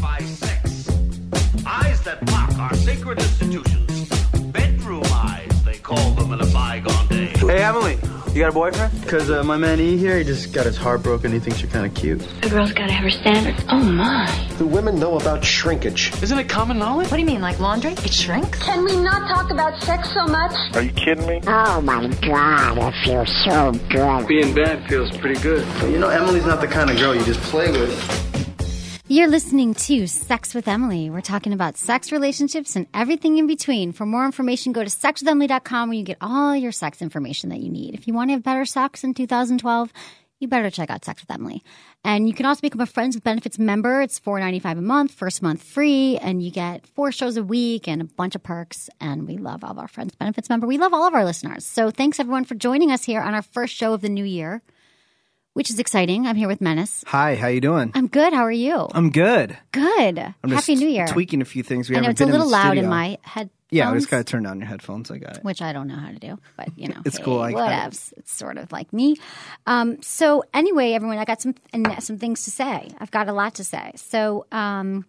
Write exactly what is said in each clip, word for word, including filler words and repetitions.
glorify sex. Eyes that mock our sacred institutions. Bedroom eyes, they call them in a bygone day. Hey, Emily, you got a boyfriend? Because uh, my man E here, he just got his heart broken. He thinks you're kind of cute. A girl's got to have her standards. Oh, my. Do women know about shrinkage? Isn't it common knowledge? What do you mean, like laundry? It shrinks? Can we not talk about sex so much? Are you kidding me? Oh, my God, it feels so good. Being bad feels pretty good. But you know, Emily's not the kind of girl you just play with. You're listening to Sex with Emily. We're talking about sex, relationships, and everything in between. For more information, go to sex with emily dot com where you get all your sex information that you need. If you want to have better sex in two thousand twelve, you better check out Sex with Emily. And you can also become a Friends with Benefits member. It's four dollars and ninety-five cents a month, first month free, and you get four shows a week and a bunch of perks. And we love all of our Friends with Benefits member. We love all of our listeners. So thanks, everyone, for joining us here on our first show of the new year, which is exciting. I'm here with Menace. Hi, how you doing? I'm good. How are you? I'm good. Good. I'm Happy just New Year. tweaking a few things. We I know haven't it's a been little in the loud studio. in my headphones. Yeah, I just got to turn down your headphones. I got it. Which I don't know how to do, but you know, It's hey, cool. I got it. whatevs. It's sort of like me. Um, so anyway, everyone, I got some and some things to say. I've got a lot to say. So um,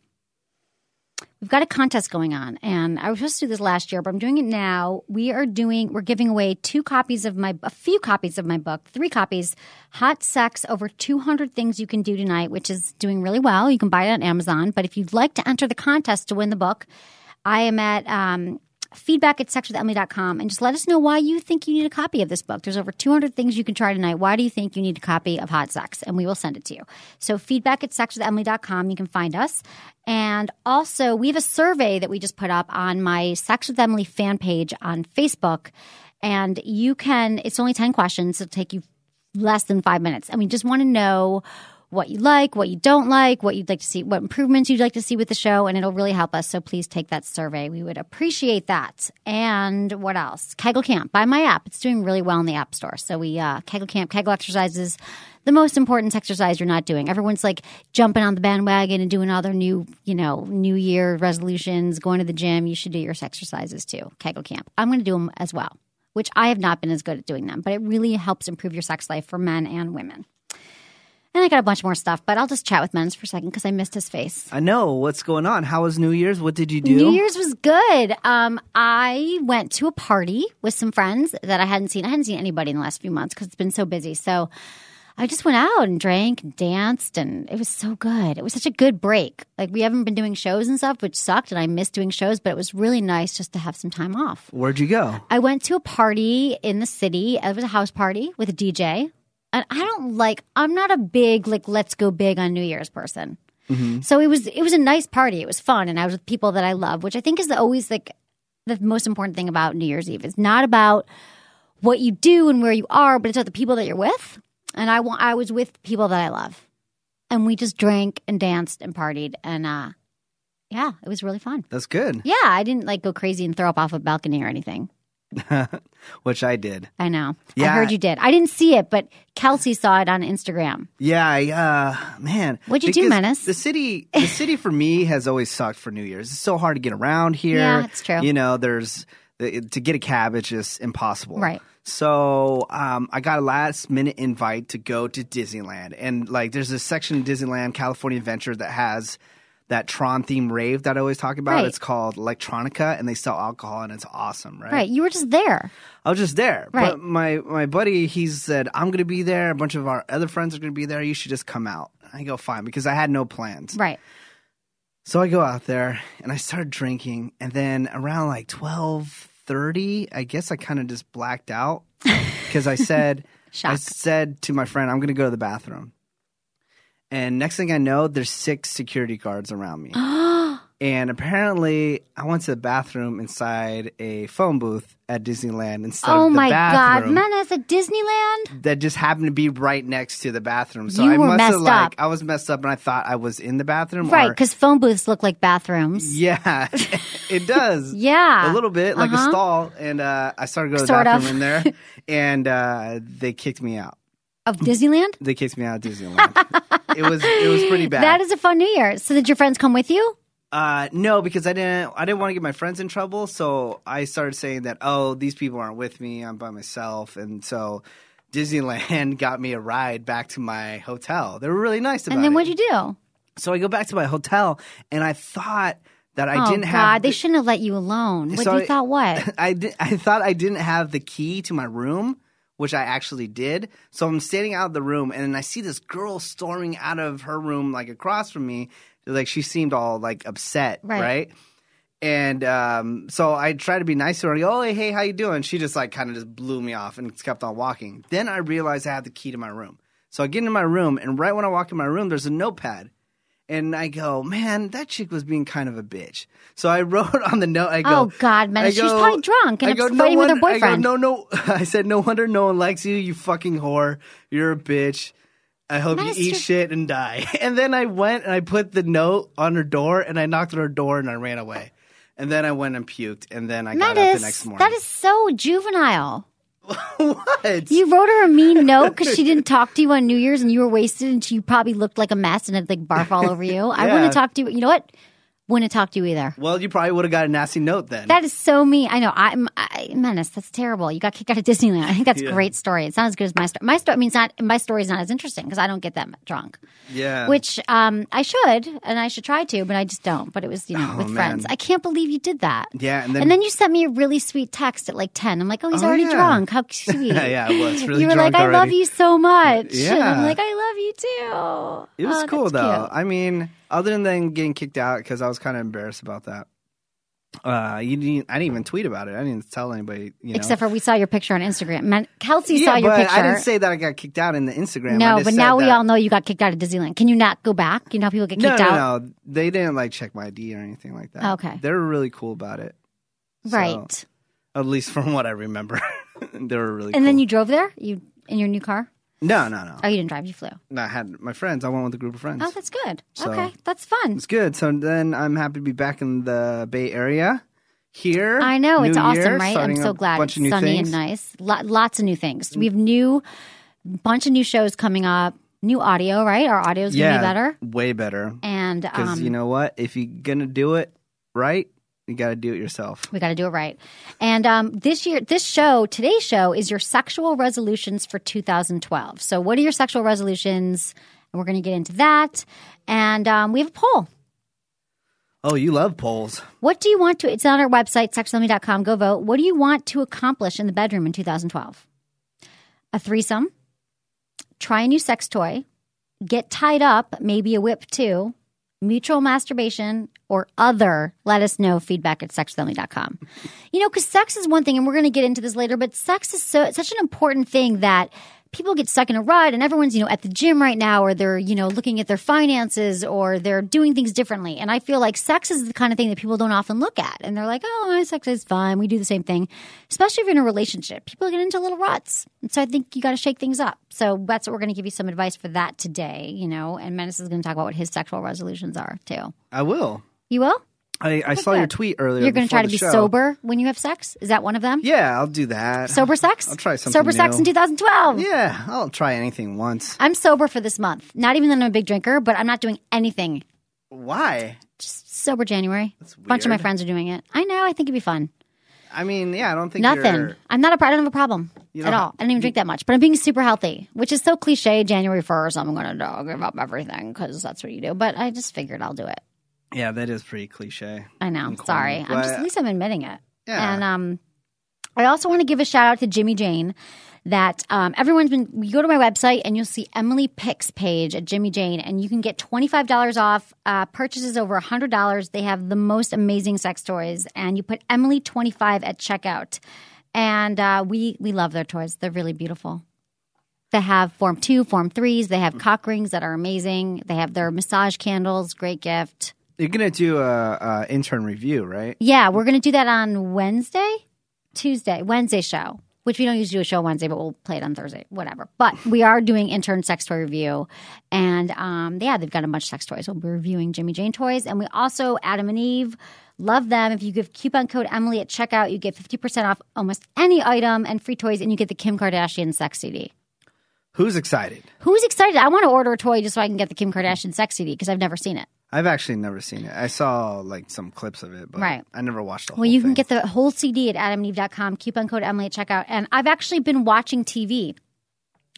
we've got a contest going on, and I was supposed to do this last year, but I'm doing it now. We are doing. We're giving away two copies of my, a few copies of my book, three copies. Hot Sex: Over two hundred Things You Can Do Tonight, which is doing really well. You can buy it on Amazon. But if you'd like to enter the contest to win the book, I am at um, feedback at sex with emily dot com, and just let us know why you think you need a copy of this book. There's over two hundred things you can try tonight. Why do you think you need a copy of Hot Sex? And we will send it to you. So feedback at sex with emily dot com. You can find us. And also, we have a survey that we just put up on my Sex with Emily fan page on Facebook. And you can – it's only ten questions. It'll take you less than five minutes. And we just want to know – what you like, what you don't like, what you'd like to see, what improvements you'd like to see with the show, and it'll really help us. So please take that survey. We would appreciate that. And what else? Kegel Camp. Buy my app. It's doing really well in the App Store. So we, uh, Kegel Camp, Kegel exercises, the most important exercise you're not doing. Everyone's like jumping on the bandwagon and doing all their new, you know, New Year resolutions, going to the gym. You should do your exercises too. Kegel Camp. I'm going to do them as well, which I have not been as good at doing them, but it really helps improve your sex life for men and women. And I got a bunch more stuff, but I'll just chat with Menace for a second because I missed his face. I know. What's going on? How was New Year's? What did you do? New Year's was good. Um, I went to a party with some friends that I hadn't seen. I hadn't seen anybody in the last few months because it's been so busy. So I just went out and drank and danced, and it was so good. It was such a good break. Like, we haven't been doing shows and stuff, which sucked, and I missed doing shows, but it was really nice just to have some time off. Where'd you go? I went to a party in the city. It was a house party with a D J. And I don't like, I'm not a big, like, let's go big on New Year's person. Mm-hmm. So it was, it was a nice party. It was fun. And I was with people that I love, which I think is always like the most important thing about New Year's Eve. It's not about what you do and where you are, but it's about the people that you're with. And I, I was with people that I love. And we just drank and danced and partied. And uh, yeah, it was really fun. That's good. Yeah, I didn't like go crazy and throw up off a balcony or anything. Which I did. I know. Yeah. I heard you did. I didn't see it, but Kelsey saw it on Instagram. Yeah, I, uh, man. What'd you do, Menace? The city, the city for me has always sucked for New Year's. It's so hard to get around here. Yeah, it's true. You know, there's to get a cab, it's just impossible. Right. So um, I got a last minute invite to go to Disneyland, and like, there's a section of Disneyland, California Adventure, that has that Tron themed rave that I always talk about. Right. It's called Electronica, and they sell alcohol, and it's awesome, right? Right. You were just there. I was just there. Right. But my, my buddy, he said, I'm going to be there. A bunch of our other friends are going to be there. You should just come out. I go, fine, because I had no plans. Right. So I go out there, and I started drinking, and then around like twelve thirty, I guess I kind of just blacked out because I said, I said to my friend, I'm going to go to the bathroom. And next thing I know, there's six security guards around me. And apparently, I went to the bathroom inside a phone booth at Disneyland instead oh of the my bathroom. God, Menace at Disneyland? That just happened to be right next to the bathroom. So you I were must messed have like up. I was messed up, and I thought I was in the bathroom. Right, or, because phone booths look like bathrooms. Yeah, it does. Yeah. A little bit, like uh-huh. a stall. And uh, I started going to the Sort bathroom of. in there, and uh, they kicked me out. Of Disneyland? They kicked me out of Disneyland. it was it was pretty bad. That is a fun New Year. So did your friends come with you? Uh, no, because I didn't. I didn't want to get my friends in trouble. So I started saying that, oh, these people aren't with me. I'm by myself, and so Disneyland got me a ride back to my hotel. They were really nice about it. And then what'd you do? So I go back to my hotel, and I thought that I oh, didn't God, have. they the, shouldn't have let you alone. What so you I, thought? What? I did, I thought I didn't have the key to my room, which I actually did. So I'm standing out of the room, and then I see this girl storming out of her room, like across from me. Like she seemed all like upset, right? right? And um, so I tried to be nice to her. I go, oh, hey, how you doing? She just like kind of just blew me off and kept on walking. Then I realized I had the key to my room. So I get into my room, and right when I walk in my room, there's a notepad. And I go, man, that chick was being kind of a bitch. So I wrote on the note, I go, oh, God, man, she's probably drunk and I go, fighting no with her one, boyfriend. I go, no, no. I said, no wonder no one likes you, you fucking whore. You're a bitch. I hope That you is eat true. shit and die. And then I went and I put the note on her door, and I knocked on her door, and I ran away. And then I went and puked, and then I got That up is, the next morning. that is so juvenile. What? You wrote her a mean note because she didn't talk to you on New Year's and you were wasted and she probably looked like a mess and had like barf all over you. I wouldn't have talked to you. You know what? Wouldn't have talked to you either. Well, you probably would have got a nasty note then. That is so mean. I know. I'm I, Menace. That's terrible. You got kicked out of Disneyland. I think that's Yeah. a great story. It's not as good as my story. My story. I mean, it's not. My story is not as interesting because I don't get that drunk. Yeah. Which um, I should, and I should try to, but I just don't. But it was, you know, Oh, with man. friends. I can't believe you did that. Yeah, and then- and then you sent me a really sweet text at like ten. I'm like, oh, he's Oh, already yeah. drunk. How sweet. Yeah, I was really You were drunk like, I love already. you so much. Yeah. And I'm like, I love you too. It was Oh, cool that's though. cute. I mean, other than then getting kicked out because I was kind of embarrassed about that. Uh, you didn't. I didn't even tweet about it. I didn't tell anybody. You know. Except for we saw your picture on Instagram. Man, Kelsey yeah, saw your but picture. I didn't say that I got kicked out in the Instagram. I No, just but said now we that- all know you got kicked out of Disneyland. Can you not go back? You know how people get No, kicked no, out? no. They didn't like check my I D or anything like that. Okay. They were really cool about it. So, Right. at least from what I remember, they were really. And cool. then you drove there? You in your new car? No, no, no. Oh, you didn't drive. You flew. No, I had my friends. I went with a group of friends. Oh, that's good. So- okay, that's fun. It's good. So then I'm happy to be back in the Bay Area. Here, I know it's New awesome, Year, right? I'm starting so a glad bunch it's of new sunny things. and nice. Lo- lots of new things. We have new, bunch of new shows coming up. New audio, right? Our audio is gonna Yeah, be better. way better. And Because um, you know what? If you're gonna do it right, you got to do it yourself. we got to do it right. And um, this year, this show, today's show, is your sexual resolutions for two thousand twelve. So, what are your sexual resolutions? And we're going to get into that. And um, we have a poll. Oh, you love polls. What do you want to? It's on our website, sex with emily dot com. Go vote. What do you want to accomplish in the bedroom in two thousand twelve? A threesome, try a new sex toy, get tied up, maybe a whip too, mutual masturbation, or other. Let us know. Feedback at sex with emily dot com. You know, because sex is one thing, and we're going to get into this later, but sex is so such an important thing that people get stuck in a rut, and everyone's, you know, at the gym right now, or they're, you know, looking at their finances, or they're doing things differently. And I feel like sex is the kind of thing that people don't often look at. And they're like, oh, my sex is fine. We do the same thing. Especially if you're in a relationship. People get into little ruts. And so I think you got to shake things up. So that's what we're going to give you some advice for that today, you know. And Menace is going to talk about what his sexual resolutions are, too. I will. You will? I, I saw good. your tweet earlier. You're going to before try to the be show. sober when you have sex? Is that one of them? Yeah, I'll do that. Sober sex? I'll try something Sober sex new. in two thousand twelve. Yeah, I'll try anything once. I'm sober for this month. Not even that I'm a big drinker, but I'm not doing anything. Why? Just sober January. That's A bunch of my weird. friends are doing it. I know. I think it'd be fun. I mean, yeah, I don't think Nothing. You're... I'm not a. I don't have a problem You at don't all. have- I don't even drink that much, but I'm being super healthy, which is so cliche. January first, I'm going to give up everything because that's what you do. But I just figured I'll do it. Yeah, that is pretty cliche. I know. and corny, Sorry. I'm but- just at least I'm admitting it. Yeah. And um, I also want to give a shout out to Jimmy Jane. That um, everyone's been. You go to my website and you'll see Emily Picks page at Jimmy Jane, and you can get twenty-five dollars off uh, purchases over one hundred dollars. They have the most amazing sex toys, and you put Emily twenty-five at checkout, and uh, we we love their toys. They're really beautiful. They have Form two, Form threes. They have cock rings that are amazing. They have their massage candles. Great gift. You're gonna do a, a intern review, right? Yeah, we're going to do that on Wednesday, Tuesday, Wednesday show, which we don't usually do a show Wednesday, but we'll play it on Thursday, whatever. But we are doing intern sex toy review. And um, yeah, they've got a bunch of sex toys. We'll be reviewing Jimmy Jane toys. And we also, Adam and Eve, love them. If you give coupon code Emily at checkout, you get fifty percent off almost any item and free toys, and you get the Kim Kardashian sex C D. Who's excited? Who's excited? I want to order a toy just so I can get the Kim Kardashian sex C D because I've never seen it. I've actually never seen it. I saw like some clips of it, but Right. I never watched the whole Well, you thing. can get the whole C D at adam and eve dot com, coupon code Emily at checkout. And I've actually been watching T V.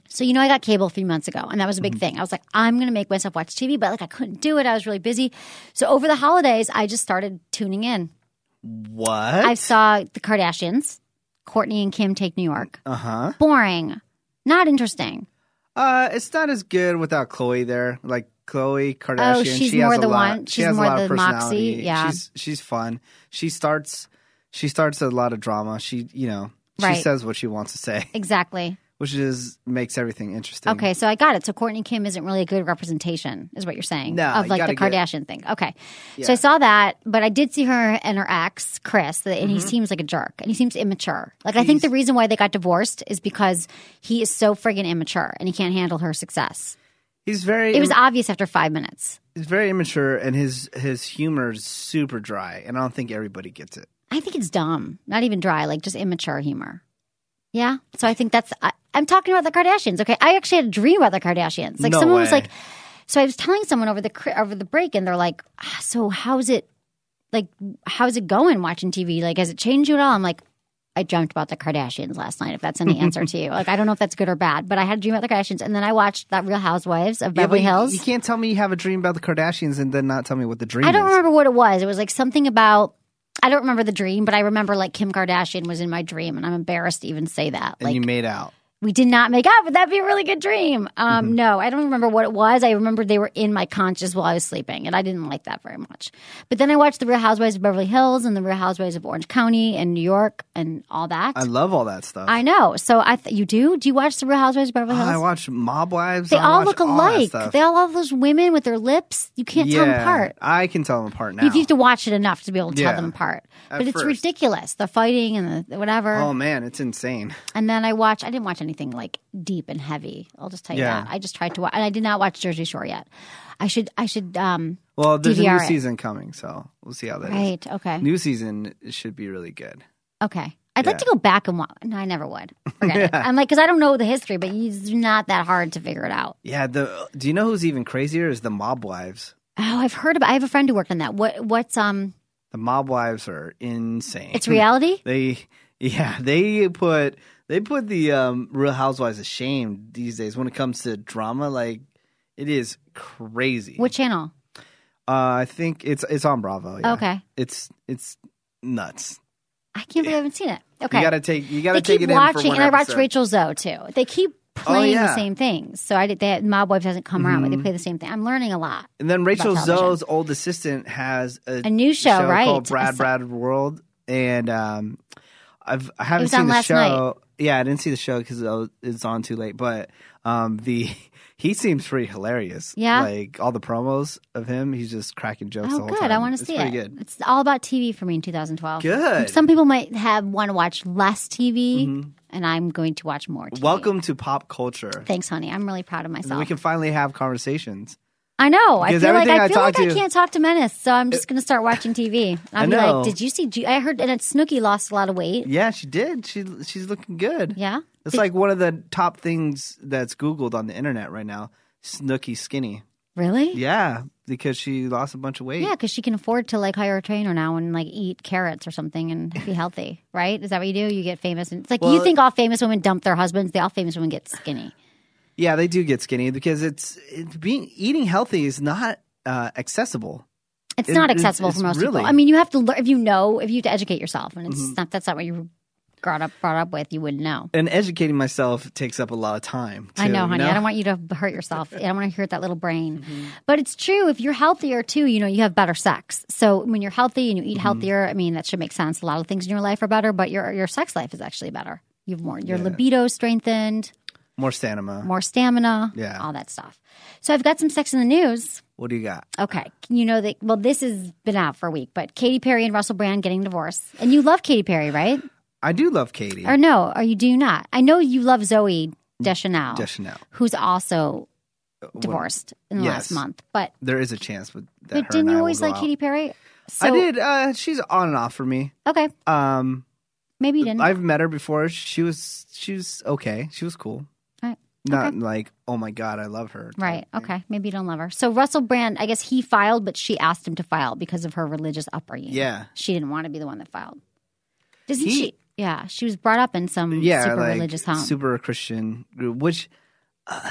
So, you know, I got cable a few months ago, and that was a big mm-hmm. thing. I was like, I'm going to make myself watch T V, but like I couldn't do it. I was really busy. So over the holidays, I just started tuning in. What? I saw the Kardashians, Kourtney and Kim Take New York. Uh-huh. Boring. Not interesting. Uh, it's not as good without Khloe there. Like Khloe Kardashian. Oh, she's she more has the a lot, one. She She's has more a lot the of personality. moxie. Yeah. She's, she's fun. She starts, she starts a lot of drama. She, you know, she Right. says what she wants to say. Exactly. Which is makes everything interesting. Okay, so I got it. So Kourtney Kim isn't really a good representation, is what you're saying, No, of you like the gotta get- Kardashian thing. Okay, Yeah. so I saw that, but I did see her and her ex, Chris, and Mm-hmm. he seems like a jerk, and he seems immature. Like I think the reason why they got divorced is because he is so friggin' immature and he can't handle her success. He's very. It was obvious after five minutes. He's very immature, and his his humor is super dry, and I don't think everybody gets it. I think it's dumb, not even dry, like just immature humor. Yeah, so I think that's. I, I'm talking about the Kardashians. Okay, I actually had a dream about the Kardashians. Like No someone was way. like, so I was telling someone over the cri- over the break, and they're like, ah, "So how's it? Like, how's it going watching T V? Like, has it changed you at all?" I'm like, I dreamt about the Kardashians last night. If that's any answer to you, like, I don't know if that's good or bad, but I had a dream about the Kardashians, and then I watched that Real Housewives of Yeah, Beverly but you- Hills. You can't tell me you have a dream about the Kardashians and then not tell me what the dream is. I don't remember what it was. It was like something about. I don't remember the dream, but I remember like Kim Kardashian was in my dream, and I'm embarrassed to even say that. And Like, you made out. we did not make out, but that'd be a really good dream. Um, Mm-hmm. No, I don't remember what it was. I remember they were in my conscious while I was sleeping, and I didn't like that very much. But then I watched The Real Housewives of Beverly Hills and The Real Housewives of Orange County and New York and all that. I love all that stuff. I know. So I th- you do? Do you watch The Real Housewives of Beverly Oh, Hills? I watch Mob Wives. They I all watch look all that alike. stuff. They all have those women with their lips. You can't tell them Yeah, apart. I can tell them apart now. You have to watch it enough to be able to Yeah. tell them apart. At But it's first. ridiculous. The fighting and the whatever. Oh man, it's insane. And then I watched, I didn't watch anything like deep and heavy. I'll just tell you Yeah. that. I just tried to watch, and I did not watch Jersey Shore yet. I should, I should, um, Well, there's D V R a new it. season coming, so we'll see how that is. right. Okay. New season should be really good. Okay. I'd Yeah. like to go back and watch. No, I never would. Forget it. I'm like, because I don't know the history, but it's not that hard to figure it out. Yeah. The do you know who's even crazier is the Mob Wives. Oh, I've heard about, I have a friend who worked on that. What, what's, um, The Mob Wives are insane. it's reality? They yeah they put they put the um, Real Housewives to shame these days when it comes to drama. Like it is crazy. What channel? Uh, I think it's it's on Bravo. Yeah. Okay. It's it's nuts. I can't believe I haven't seen it. Okay. You gotta take you gotta they take keep it watching, in for one and I watched episode. Rachel Zoe too. They keep playing yeah. the same things. So I did. They, Mob Wives hasn't come around, but they play the same thing. I'm learning a lot. And then Rachel about television. Zoe's old assistant has a, A new show, right? called I Brad saw- Brad World, and um, I've I haven't was seen on the last show. night. Yeah, I didn't see the show because it's on too late. But um, the he seems pretty hilarious. Yeah? like all the promos of him, he's just cracking jokes. the Oh, whole good. time. I want to It's see pretty it. Good. It's all about T V for me in two thousand twelve. Good. Some people might have want to watch less T V, and I'm going to watch more T V. Welcome to pop culture. Thanks, honey. I'm really proud of myself. We can finally have conversations. I know. I Because feel like everything I I feel talk like I to- can't talk to Menace, so I'm just going to start watching T V. I'll I be know. like, "Did you see? G- I heard and Snooki lost a lot of weight." Yeah, she did. She she's looking good. Yeah. It's Did- like one of the top things that's Googled on the internet right now. Snooki skinny. Really? Yeah, because she lost a bunch of weight. Yeah, because she can afford to like hire a trainer now and like eat carrots or something and be healthy, right? Is that what you do? You get famous, and it's like you Well- think all famous women dump their husbands. The all famous women get skinny. Yeah, they do get skinny because it's, it's being eating healthy is not uh, accessible. It's It- not it's- accessible it's for most really- Mm-hmm. people. I mean, you have to learn if you know if you have to educate yourself, and it's not that's not what you were brought up brought up with. You wouldn't know. And educating myself takes up a lot of time. Too, I know, you honey. I don't want you to hurt yourself. I don't want to hurt that little brain. But it's true. If you're healthier too, you know, you have better sex. So when you're healthy and you eat healthier, I mean, that should make sense. A lot of things in your life are better, but your your sex life is actually better. You've more your libido strengthened, More stamina. more stamina, Yeah. all that stuff. So I've got some sex in the news. What do you got? Okay, you know that. Well, this has been out for a week, but Katy Perry and Russell Brand getting divorced, and you love Katy Perry, right? I do love Katie. Or no? Or you do not? I know you love Zoe Deschanel, Deschanel. who's also divorced in the yes. last month. But There is a chance with that. but her didn't and you I always will go like out. Katy Perry? So, I did. Uh, she's on and off for me. Okay, Um, maybe you didn't. I've met her before. She was she was okay. She was cool. Right. Not Okay. like, oh my god, I love her. type Right. thing. Okay. Maybe you don't love her. So Russell Brand, I guess he filed, but she asked him to file because of her religious upbringing. Yeah. She didn't want to be the one that filed. Doesn't He- she? Yeah. She was brought up in some Yeah, super like religious home. super Christian group, which uh,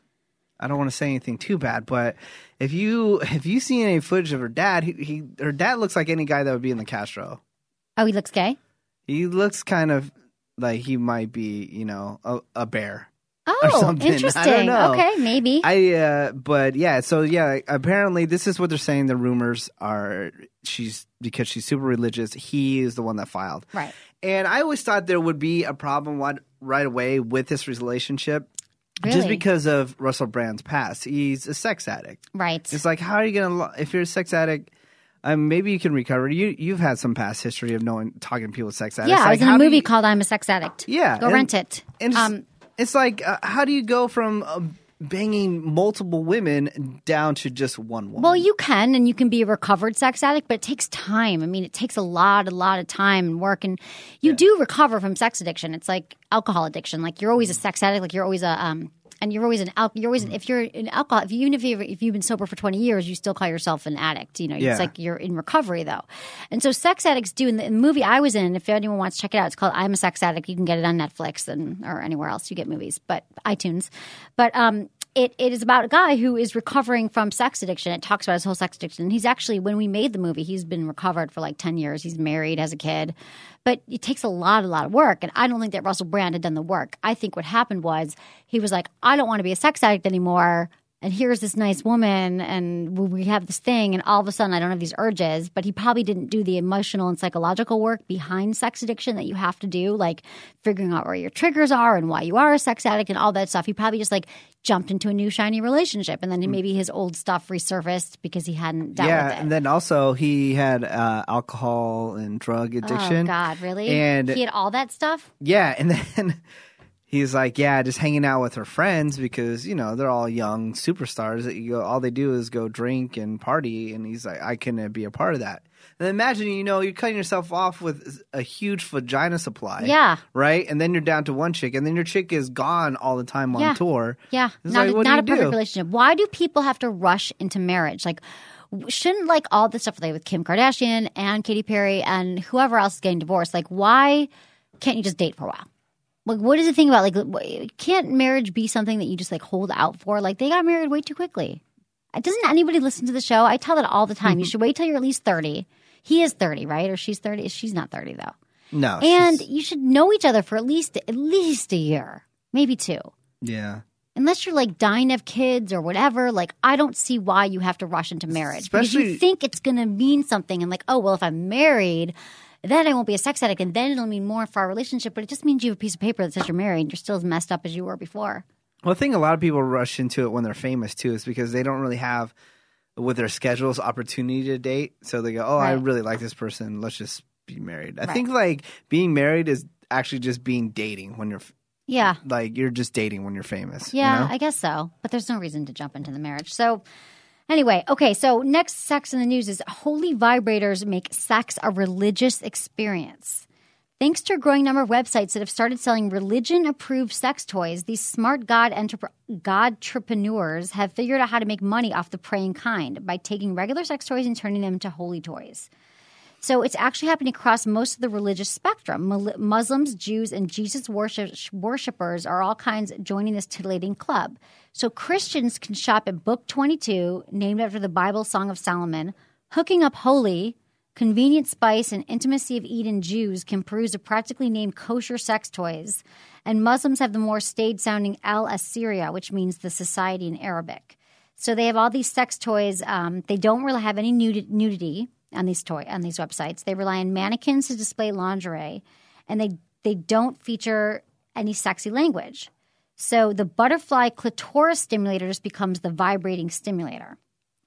I don't want to say anything too bad, but if you if you see any footage of her dad, he, he her dad looks like any guy that would be in the Castro. Oh, he looks gay? He looks kind of like he might be, you know, a, a bear. Oh, interesting. I don't know. Okay, maybe. I, uh, but yeah, so yeah, apparently this is what they're saying. The rumors are she's, because she's super religious, he is the one that filed. Right. And I always thought there would be a problem right, right away with this relationship. Really? Just because of Russell Brand's past. He's a sex addict. Right. It's like, how are you going to, if you're a sex addict, um, maybe you can recover. You, you've had some past history of knowing, talking to people with sex addicts. Yeah, like, I was in how a do movie you, called I'm a Sex Addict. Yeah. Go and, rent it. And it's, um, it's like, uh, how do you go from uh, banging multiple women down to just one woman? Well, you can, and you can be a recovered sex addict, but it takes time. I mean, it takes a lot, a lot of time and work, and you yeah. do recover from sex addiction. It's like alcohol addiction. Like you're always a sex addict. Like you're always a um, and you're always an al- you're always an, if you're an alcohol. If you, even if you if you've been sober for twenty years, you still call yourself an addict. You know, yeah. it's like you're in recovery though. And so sex addicts do. In the, in the movie I was in, if anyone wants to check it out, it's called I'm a Sex Addict. You can get it on Netflix and or anywhere else you get movies, but iTunes. But um. It, it is about a guy who is recovering from sex addiction. It talks about his whole sex addiction. He's actually, when we made the movie, he's been recovered for like ten years. He's married, has a kid. But it takes a lot, a lot of work. And I don't think that Russell Brand had done the work. I think what happened was he was like, I don't want to be a sex addict anymore. And here's this nice woman, and we have this thing, and all of a sudden I don't have these urges. But he probably didn't do the emotional and psychological work behind sex addiction that you have to do, like figuring out where your triggers are and why you are a sex addict and all that stuff. He probably just like jumped into a new shiny relationship, and then maybe his old stuff resurfaced because he hadn't dealt yeah, with it. And then also he had uh, alcohol and drug addiction. Oh God, really? And he had all that stuff? Yeah, and then he's like, yeah, just hanging out with her friends because, you know, they're all young superstars that you go, all they do is go drink and party. And he's like, I couldn't be a part of that. And imagine, you know, you're cutting yourself off with a huge vagina supply. Yeah. Right? And then you're down to one chick, and then your chick is gone all the time on yeah. tour. Yeah. It's not like, a, what not a do you perfect do? relationship. Why do people have to rush into marriage? Like, shouldn't like all this stuff like with Kim Kardashian and Katy Perry and whoever else is getting divorced, like why can't you just date for a while? Like, what is the thing about, like, can't marriage be something that you just, like, hold out for? Like, they got married way too quickly. Doesn't anybody listen to the show? I tell that all the time. Mm-hmm. You should wait till you're at least thirty. He is thirty, right? Or she's thirty? She's not thirty, though. No. And you should know each other for at least at least a year. Maybe two. Yeah. Unless you're, like, dying of kids or whatever, like, I don't see why you have to rush into marriage. Especially, because you think it's going to mean something. And, like, oh, well, if I'm married – then I won't be a sex addict, and then it'll mean more for our relationship. But it just means you have a piece of paper that says you're married and you're still as messed up as you were before. Well, I think a lot of people rush into it when they're famous, too, is because they don't really have, with their schedules, opportunity to date. So they go, oh, right. I really like this person. Let's just be married. I right. think, like, being married is actually just being dating when you're – Yeah. Like, you're just dating when you're famous. Yeah, you know? I guess so. But there's no reason to jump into the marriage. So – anyway, okay, so next sex in the news is holy vibrators make sex a religious experience. Thanks to a growing number of websites that have started selling religion-approved sex toys, these smart God entrep- God-trepreneurs have figured out how to make money off the praying kind by taking regular sex toys and turning them into holy toys. So it's actually happening across most of the religious spectrum. Muslims, Jews, and Jesus worship- worshippers are all kinds joining this titillating club. So Christians can shop at Book twenty-two, named after the Bible Song of Solomon. Hooking Up Holy, Convenient Spice, and Intimacy of Eden Jews can peruse the practically named kosher sex toys. And Muslims have the more staid-sounding Al-Assyria, which means the society in Arabic. So they have all these sex toys. Um, they don't really have any nudi- nudity on these toy on these websites. They rely on mannequins to display lingerie, and they they don't feature any sexy language. So the butterfly clitoris stimulator just becomes the vibrating stimulator.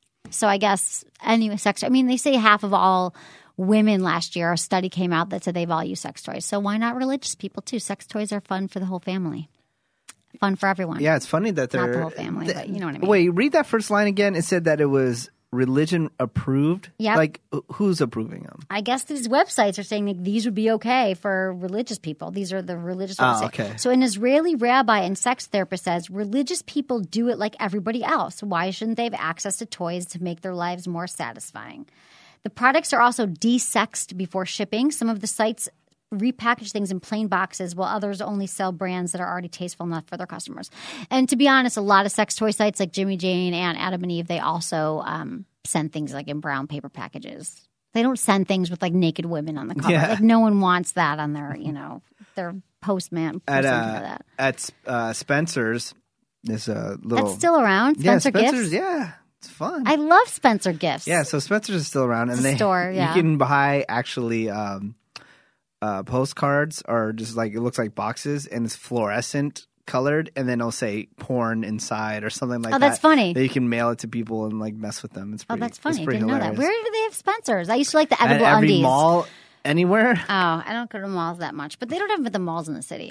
So I guess any sex – I mean, they say half of all women last year, a study came out that said they've all used sex toys. So why not religious people too? Sex toys are fun for the whole family. Fun for everyone. Yeah, it's funny that they're – not the whole family, th- but you know what I mean. Wait, read that first line again. It said that it was – religion approved? Yeah. Like, who's approving them? I guess these websites are saying that these would be okay for religious people. These are the religious websites. Oh, okay. So an Israeli rabbi and sex therapist says religious people do it like everybody else. Why shouldn't they have access to toys to make their lives more satisfying? The products are also de-sexed before shipping. Some of the sites repackage things in plain boxes while others only sell brands that are already tasteful enough for their customers. And to be honest, a lot of sex toy sites like Jimmy Jane and Adam and Eve, they also um, send things like in brown paper packages. They don't send things with like naked women on the cover. Yeah. Like no one wants that on their, you know, their postman. At for uh, that. at uh, Spencer's, there's a little. That's still around. Spencer yeah, Spencer's. Gifts. Yeah, it's fun. I love Spencer Gifts. Yeah, so Spencer's is still around, and It's a they store, yeah. you can buy actually um, uh, postcards or just like it looks like boxes, and it's fluorescent colored, and then it'll say porn inside or something like that. Oh, that's funny. That you can mail it to people and like mess with them. It's Oh, pretty, that's funny. It's I pretty didn't know hilarious. that. Where do they have Spencer's? I used to like the At edible every undies. mall, anywhere. Oh, I don't go to malls that much, but they don't have them at the malls in the city.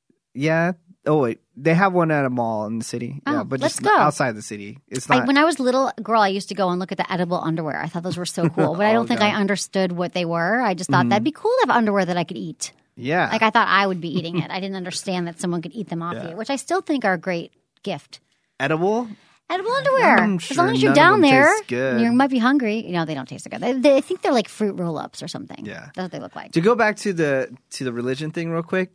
Yeah. Oh wait, they have one at a mall in the city. Oh, yeah, but let's just go. outside the city. It's I, not. when I was little girl, I used to go and look at the edible underwear. I thought those were so cool, but I don't Oh, think God. I understood what they were. I just thought that'd be cool to have underwear that I could eat. yeah. Like I thought I would be eating it. I didn't understand that someone could eat them off Yeah. you, which I still think are a great gift. Edible. Edible underwear. I'm As sure long as you're none of down them there, taste good. and you might be hungry. You know, they don't taste so good. They, they, I think they're like fruit roll-ups or something. Yeah. That's what they look like. To go back to the to the religion thing real quick,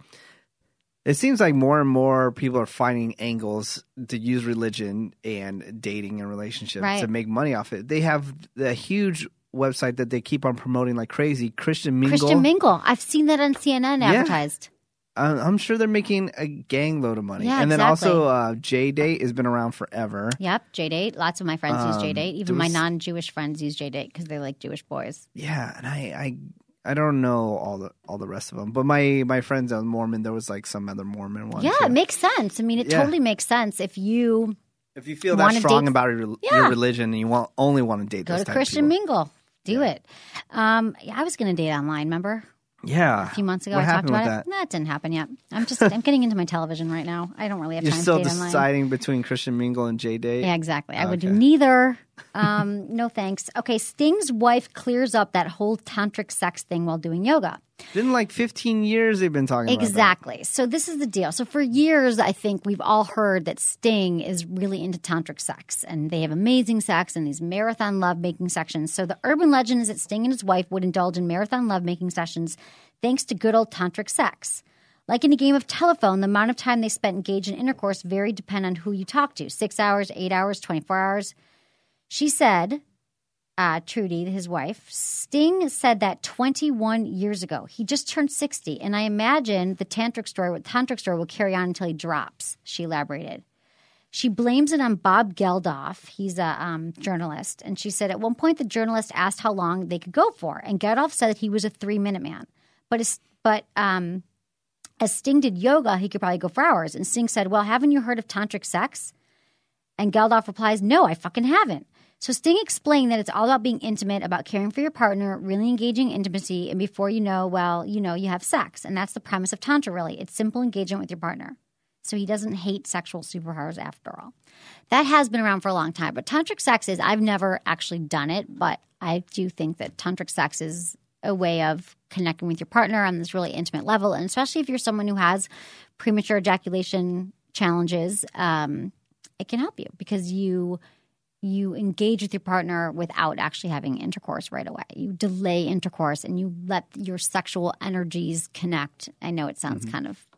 it seems like more and more people are finding angles to use religion and dating and relationships Right. to make money off it. They have the huge website that they keep on promoting like crazy, Christian Mingle. Christian Mingle. I've seen that on C N N Yeah. advertised. I'm I'm sure they're making a gang load of money. Yeah, and then exactly. also uh, J-Date has been around forever. Yep, J-Date. Lots of my friends use Um, J-Date. Even there my was- non-Jewish friends use J-Date because they like Jewish boys. Yeah, and I, I I don't know all the all the rest of them, but my my friends on Mormon, there was like some other Mormon one. Yeah, too. it makes sense. I mean, it Yeah. totally makes sense if you If you feel that wanna strong date- about your, Yeah. your religion and you want only want to date go those to type Christian of people. Mingle. Do it. Um, yeah, I was going to date online, remember? Yeah. A few months ago What I talked happened about with it. that? No, it didn't happen yet. I'm just I'm getting into my television right now. I don't really have You're time still to date online. deciding between Christian Mingle and J-Date? Yeah, exactly. I would do Okay. neither. Um, no thanks. Okay, Sting's wife clears up that whole tantric sex thing while doing yoga. Been like fifteen years they've been talking about Exactly. So this is the deal. So for years, I think we've all heard that Sting is really into tantric sex, and they have amazing sex and these marathon lovemaking sessions. So the urban legend is that Sting and his wife would indulge in marathon lovemaking sessions thanks to good old tantric sex. Like in a game of telephone, the amount of time they spent engaged in intercourse varied depending on who you talk to. Six hours, eight hours, twenty-four hours. She said, uh, Trudy, his wife, Sting said that twenty-one years ago. He just turned sixty, and I imagine the tantric story, tantric story will carry on until he drops, she elaborated. She blames it on Bob Geldof. He's a um, journalist. And she said at one point the journalist asked how long they could go for, and Geldof said that he was a three-minute man. But, as, but um, as Sting did yoga, he could probably go for hours. And Sting said, well, haven't you heard of tantric sex? And Geldof replies, no, I fucking haven't. So Sting explained that it's all about being intimate, about caring for your partner, really engaging intimacy, and before you know, well, you know, you have sex. And that's the premise of Tantra, really. It's simple engagement with your partner. So he doesn't hate sexual superpowers after all. That has been around for a long time. But tantric sex is, I've never actually done it, but I do think that tantric sex is a way of connecting with your partner on this really intimate level. And especially if you're someone who has premature ejaculation challenges, um, it can help you because you you engage with your partner without actually having intercourse right away. You delay intercourse and you let your sexual energies connect. I know it sounds Mm-hmm. kind of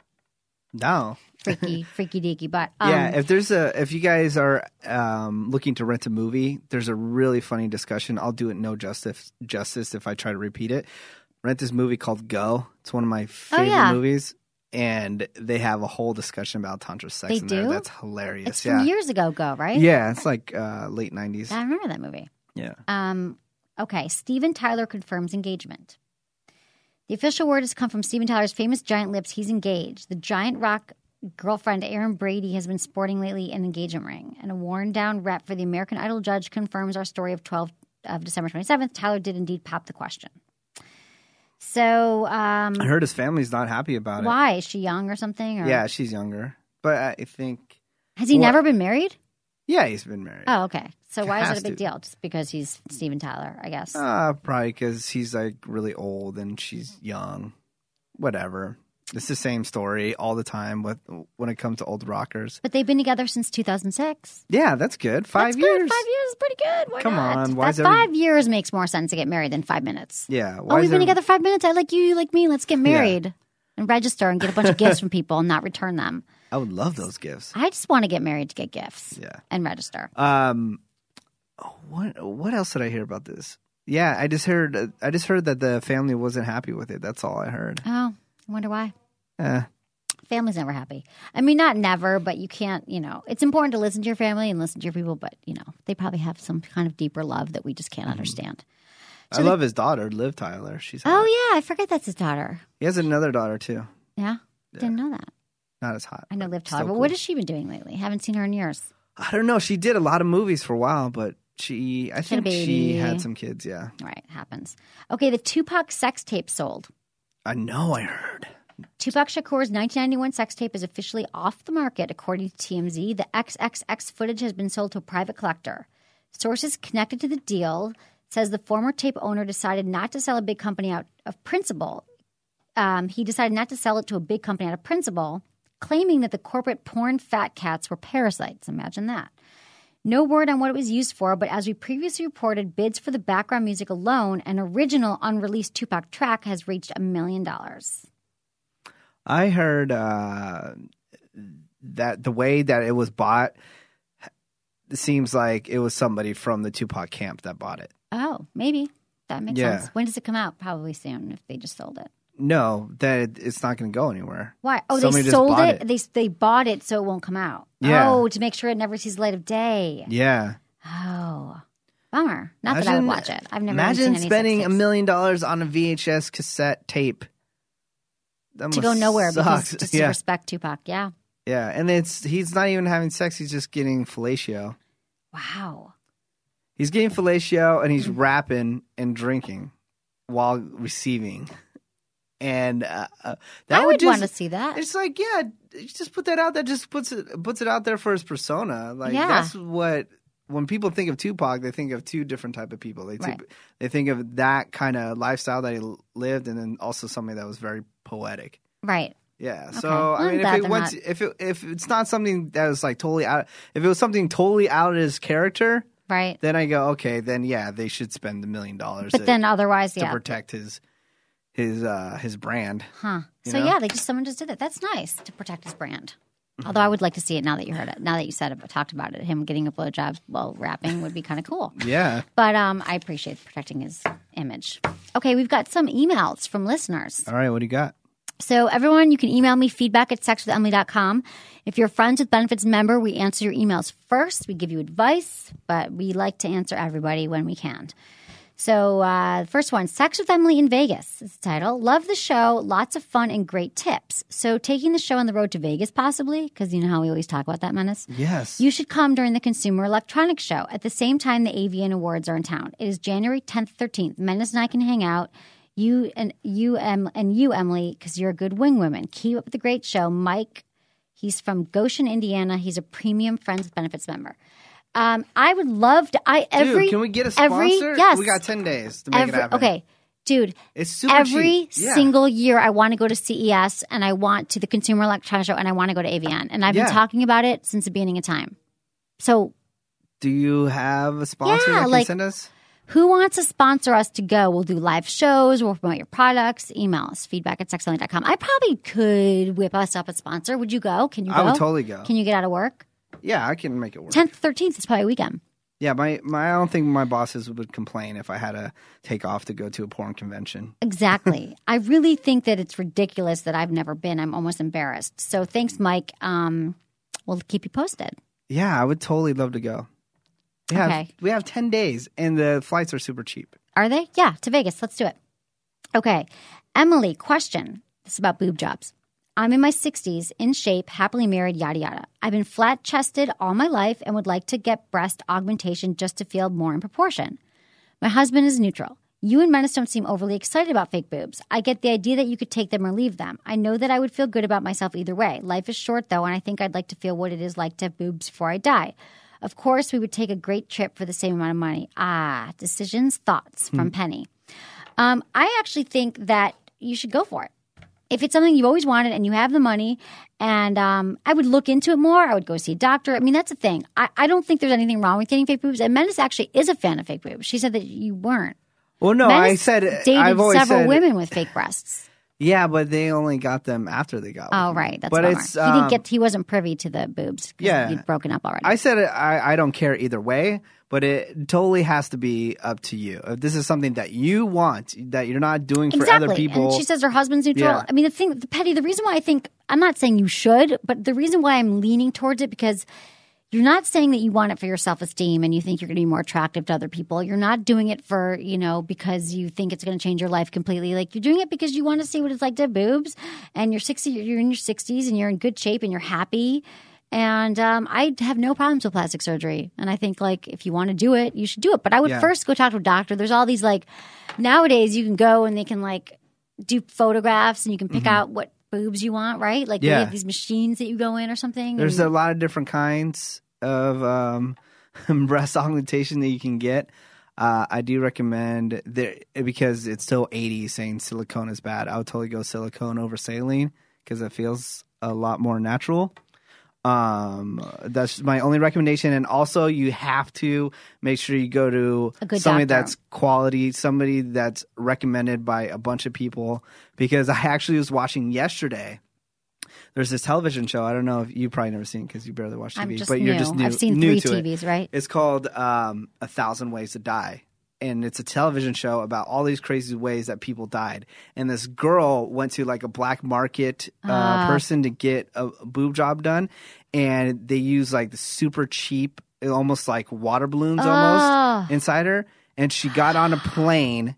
No. freaky, freaky deaky, but um, Yeah, if there's a if you guys are um, looking to rent a movie, there's a really funny discussion. I'll do it no justice justice if I try to repeat it. Rent this movie called Go. It's one of my favorite yeah. movies, and they have a whole discussion about tantra sex They in there. do? That's hilarious. it's yeah, from years ago, go, right? yeah, it's like uh, late nineties. I remember that movie. Yeah, Um, okay, Steven Tyler confirms engagement. The official word has come from Steven Tyler's famous giant lips. He's engaged. The giant rock girlfriend, Erin Brady, has been sporting lately an engagement ring. And a worn-down rep for the American Idol judge confirms our story of twelve of December twenty-seventh. Tyler did indeed pop the question. So, um, I heard his family's not happy about why? Is she young or something? Or? it. Yeah, she's younger, but I think Has he Well- never been married? yeah, he's been married. Oh, okay. So why is it Has a big to. deal? Just because he's Steven Tyler, I guess. Uh, probably because he's like really old and she's young. Whatever. It's the same story all the time with when it comes to old rockers. But they've been together since two thousand six. Yeah, that's good. Five that's years. Good. Five years is pretty good. Why Come not? on. Why that is every... five years makes more sense to get married than five minutes. Yeah. Why oh, we've been every... together five minutes. I like you. You like me. Let's get married yeah. and register and get a bunch of gifts from people and not return them. I would love those gifts. I just want to get married to get gifts. Yeah. And register. Um, what what else did I hear about this? Yeah, I just heard. I just heard that the family wasn't happy with it. That's all I heard. Oh, I wonder why. Eh. Family's never happy. I mean, not never, but you can't, you know, it's important to listen to your family and listen to your people, but, you know, they probably have some kind of deeper love that we just can't mm-hmm. understand. So I the, love his daughter, Liv Tyler. She's Oh, hot. yeah. I forget that's his daughter. He has another daughter, too. Yeah? yeah. Didn't know that. Not as hot. I know Liv Tyler, but cool. what has she been doing lately? Haven't seen her in years. I don't know. She did a lot of movies for a while, but she, I think she had some kids, yeah. Right. Happens. Okay. The Tupac sex tape sold. I know. I heard. Tupac Shakur's nineteen ninety-one sex tape is officially off the market, according to T M Z. The X X X footage has been sold to a private collector. Sources connected to the deal says the former tape owner decided not to sell a big company out of principle. Um, he decided not to sell it to a big company out of principle, claiming that the corporate porn fat cats were parasites. Imagine that. No word on what it was used for, but as we previously reported, bids for the background music alone, an original unreleased Tupac track, has reached a million dollars. I heard uh, that the way that it was bought, it seems like it was somebody from the Tupac camp that bought it. Oh, maybe. That makes yeah. sense. When does it come out? Probably soon if they just sold it. No, that it's not going to go anywhere. Why? Oh, somebody they sold it? it? They they bought it so it won't come out. Yeah. Oh, to make sure it never sees the light of day. Yeah. Oh. Bummer. Not imagine, that I would watch it. I've never imagine seen any spending a million dollars on a V H S cassette tape. That to go nowhere suck. because just yeah. to respect Tupac. Yeah. Yeah, and it's he's not even having sex. He's just getting fellatio. Wow. He's getting fellatio and he's rapping and drinking while receiving. And uh, uh, that I would, would just, want to see that. It's like, yeah, just put that out there. Just puts it puts it out there for his persona. Like yeah. that's what when people think of Tupac, they think of two different type of people. They right. they think of that kind of lifestyle that he lived, and then also somebody that was very poetic. Right. Yeah. Okay. So well, I mean, if it went, not... if it if it's not something that was like totally out, if it was something totally out of his character, right? Then I go, okay, then yeah, they should spend the million dollars. But to, then otherwise, to yeah, to protect his his uh, his brand. Huh. So know? yeah, they just someone just did that. That's nice to protect his brand. Although I would like to see it now that you heard it. Now that you said it, talked about it, him getting a blowjob while rapping would be kind of cool. Yeah. But um, I appreciate protecting his image. Okay, we've got some emails from listeners. All right, what do you got? So everyone, you can email me feedback at sex with emily dot com. If you're a Friends with Benefits member, we answer your emails first. We give you advice, but we like to answer everybody when we can. So uh, the first one, Sex with Emily in Vegas is the title. Love the show. Lots of fun and great tips. So taking the show on the road to Vegas possibly, because you know how we always talk about that, Menace? Yes. You should come during the Consumer Electronics Show at the same time the A V N Awards are in town. It is January tenth, thirteenth. Menace and I can hang out. You and you em, and you, Emily, because you're a good wing woman. Keep up the great show. Mike, he's from Goshen, Indiana. He's a premium Friends with Benefits member. Um, I would love to. I every dude, can we get a sponsor? Every, yes, we got ten days to make every, it happen. Okay, dude, it's super every cheap. Yeah. single year I want to go to C E S and I want to the Consumer Electronics Show and I want to go to A V N and I've yeah. been talking about it since the beginning of time. So, do you have a sponsor yeah, that can like, send us? Who wants to sponsor us to go? We'll do live shows. We'll promote your products. Email us, feedback at sex emily dot com. I probably could whip us up a sponsor. Would you go? Can you go? I would totally go. Can you get out of work? Yeah, I can make it work. tenth, thirteenth is probably a weekend. Yeah, my, my I don't think my bosses would complain if I had to take off to go to a porn convention. Exactly. I really think that it's ridiculous that I've never been. I'm almost embarrassed. So thanks, Mike. Um, we'll keep you posted. Yeah, I would totally love to go. We have, okay. We have ten days, and the flights are super cheap. Are they? Yeah, to Vegas. Let's do it. Okay. Emily, question. This is about boob jobs. I'm in my sixties, in shape, happily married, yada, yada. I've been flat-chested all my life and would like to get breast augmentation just to feel more in proportion. My husband is neutral. You and Menace don't seem overly excited about fake boobs. I get the idea that you could take them or leave them. I know that I would feel good about myself either way. Life is short, though, and I think I'd like to feel what it is like to have boobs before I die. Of course, we would take a great trip for the same amount of money. Ah, decisions, thoughts from hmm. Penny. Um, I actually think that you should go for it. if it's something you've always wanted and you have the money, and um, I would look into it more. I would go see a doctor. I mean, that's the thing. I, I don't think there's anything wrong with getting fake boobs. And Menace actually is a fan of fake boobs. She said that you weren't. Well, no, Menace I said dated I've always several said, women with fake breasts. Yeah, but they only got them after they got. Oh, them. right. That's but bummer. it's he um, didn't get. He wasn't privy to the boobs. Yeah, you'd broken up already. I said it, I I don't care either way, but it totally has to be up to you. If this is something that you want, that you're not doing for exactly. other people. And she says her husband's neutral. Yeah. I mean, the thing, the Petty. The reason why I think I'm not saying you should, but the reason why I'm leaning towards it because. You're not saying that you want it for your self-esteem and you think you're going to be more attractive to other people. You're not doing it for, you know, because you think it's going to change your life completely. Like you're doing it because you want to see what it's like to have boobs and you're sixty, you're in your sixties and you're in good shape and you're happy. And um, I have no problems with plastic surgery. And I think like if you want to do it, you should do it. But I would Yeah. first go talk to a doctor. There's all these like nowadays you can go and they can like do photographs and you can pick Mm-hmm. out what boobs you want, right? Like Yeah. they have these machines that you go in or something. There's and, a lot of different kinds of um, breast augmentation that you can get. Uh, I do recommend there because it's still eighties saying silicone is bad. I would totally go silicone over saline because it feels a lot more natural. Um, that's my only recommendation. And also, you have to make sure you go to A good somebody doctor. that's quality, somebody that's recommended by a bunch of people. Because I actually was watching yesterday. There's this television show. I don't know if you probably never seen it because you barely watch T V, I'm just but you're new. just new. I've seen new three to T it. Vs, right? It's called um, A Thousand Ways to Die. And it's a television show about all these crazy ways that people died. And this girl went to like a black market uh, Ah. person to get a, a boob job done. And they use like the super cheap, almost like water balloons Ah. almost inside her. And she got on a plane,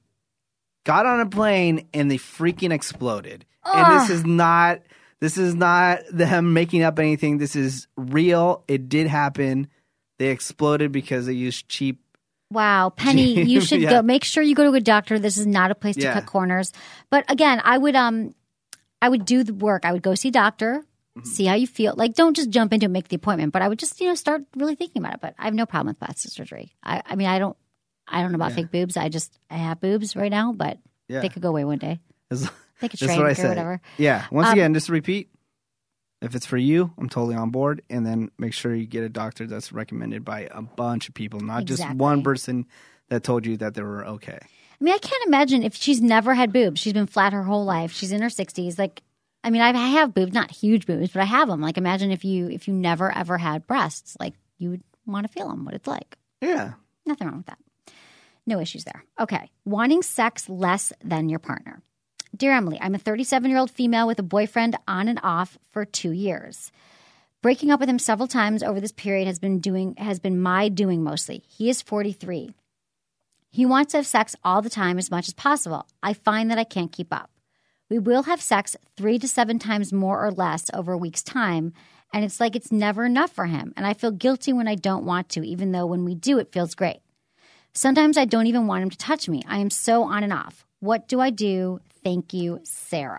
got on a plane and they freaking exploded. And this is not, this is not them making up anything. This is real. It did happen. They exploded because they used cheap. Wow, Penny, you should Yeah. go. Make sure you go to a doctor. This is not a place to Yeah. cut corners. But again, I would um, I would do the work. I would go see a doctor, Mm-hmm. see how you feel. Like, don't just jump into it, make the appointment. But I would just you know start really thinking about it. But I have no problem with plastic surgery. I, I mean, I don't, I don't know about Yeah. fake boobs. I just I have boobs right now, but Yeah. they could go away one day. That's They could that's shrink what I or said. whatever. Yeah. Once Um, again, just to repeat, if it's for you, I'm totally on board. And then make sure you get a doctor that's recommended by a bunch of people, not just Exactly. one person that told you that they were okay. I mean, I can't imagine if she's never had boobs. She's been flat her whole life. She's in her sixties. Like, I mean, I have boobs, not huge boobs, but I have them. Like, imagine if you if you never ever had breasts, like you would want to feel them, what it's like. Yeah. Nothing wrong with that. No issues there. Okay, wanting sex less than your partner. Dear Emily, I'm a thirty-seven-year-old female with a boyfriend on and off for two years. Breaking up with him several times over this period has been doing has been my doing mostly. He is forty-three. He wants to have sex all the time as much as possible. I find that I can't keep up. We will have sex three to seven times more or less over a week's time, and it's like it's never enough for him, and I feel guilty when I don't want to, even though when we do, it feels great. Sometimes I don't even want him to touch me. I am so on and off. What do I do? Thank you, Sarah.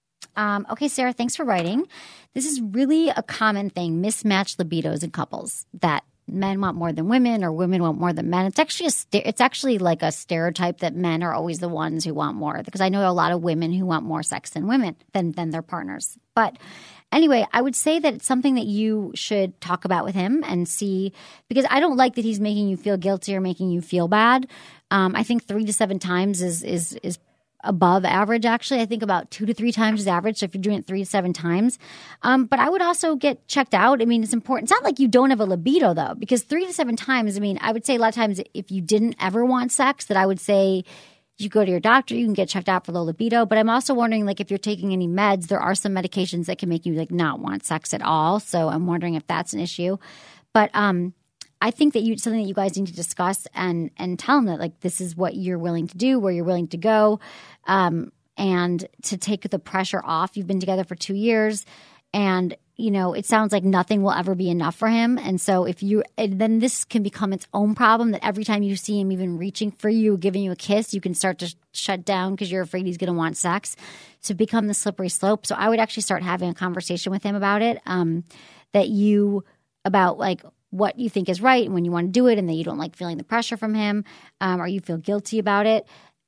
Um, okay, Sarah, thanks for writing. This is really a common thing, mismatched libidos in couples, that men want more than women or women want more than men. It's actually a st- it's actually like a stereotype that men are always the ones who want more, because I know a lot of women who want more sex than women, than, than their partners. But anyway, I would say that it's something that you should talk about with him and see, because I don't like that he's making you feel guilty or making you feel bad. Um, I think three to seven times is is is above average, actually. I think about two to three times is average. So if you're doing it three to seven times. Um, but I would also get checked out. I mean, it's important. It's not like you don't have a libido, though, because three to seven times, I mean, I would say a lot of times if you didn't ever want sex, that I would say you go to your doctor, you can get checked out for low libido. But I'm also wondering, like, if you're taking any meds, there are some medications that can make you, like, not want sex at all. So I'm wondering if that's an issue. But um, I think that you something that you guys need to discuss and and tell them that, like, this is what you're willing to do, where you're willing to go, um, and to take the pressure off. You've been together for two years, and you know it sounds like nothing will ever be enough for him. And so if you and then this can become its own problem, that every time you see him even reaching for you, giving you a kiss, you can start to sh- shut down because you're afraid he's going to want sex. So become the slippery slope. So I would actually start having a conversation with him about it. Um, that you about like. what you think is right and when you want to do it, and that you don't like feeling the pressure from him, um, or you feel guilty about it.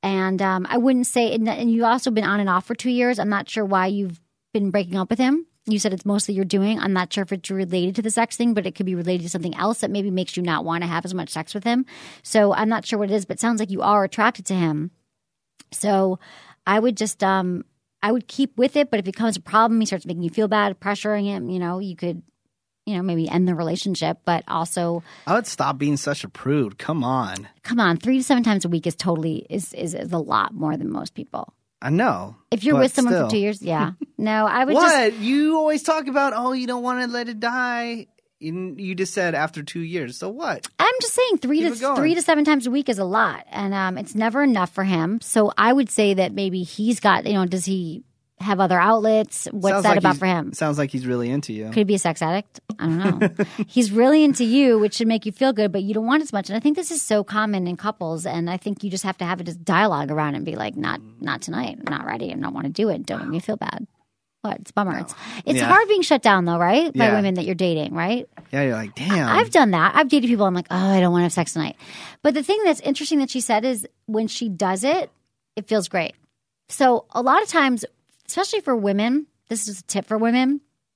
And um, I wouldn't say, and, and you've also been on and off for two years. I'm not sure why you've been breaking up with him. You said it's mostly your doing. I'm not sure if it's related to the sex thing, but it could be related to something else that maybe makes you not want to have as much sex with him. So I'm not sure what it is, but it sounds like you are attracted to him. So I would just, um, I would keep with it. But if it becomes a problem, he starts making you feel bad, pressuring him, you know, you could, you know, maybe end the relationship. But also, I would stop being such a prude. Come on. Come on. Three to seven times a week is totally, is, is, is a lot more than most people. I know. If you're with someone still. for two years, yeah. No, I would what? just. You always talk about, oh, you don't want to let it die. You, you just said after two years. So what? I'm just saying three Keep to three to seven times a week is a lot. And um, it's never enough for him. So I would say that maybe he's got, you know, does he have other outlets? What's Sounds that like about he's- for him? Sounds like he's really into you. Could he be a sex addict? I don't know. He's really into you, which should make you feel good, but you don't want as much. And I think this is so common in couples. And I think you just have to have a just dialogue around it and be like, not not tonight. I'm not ready. I don't want to do it. Don't make me feel bad. What? It's a bummer. It's, it's Yeah. hard being shut down, though, right? By Yeah. women that you're dating, right? Yeah, you're like, damn. I've done that. I've dated people. I'm like, oh, I don't want to have sex tonight. But the thing that's interesting that she said is when she does it, it feels great. So a lot of times, especially for women, this is a tip for women.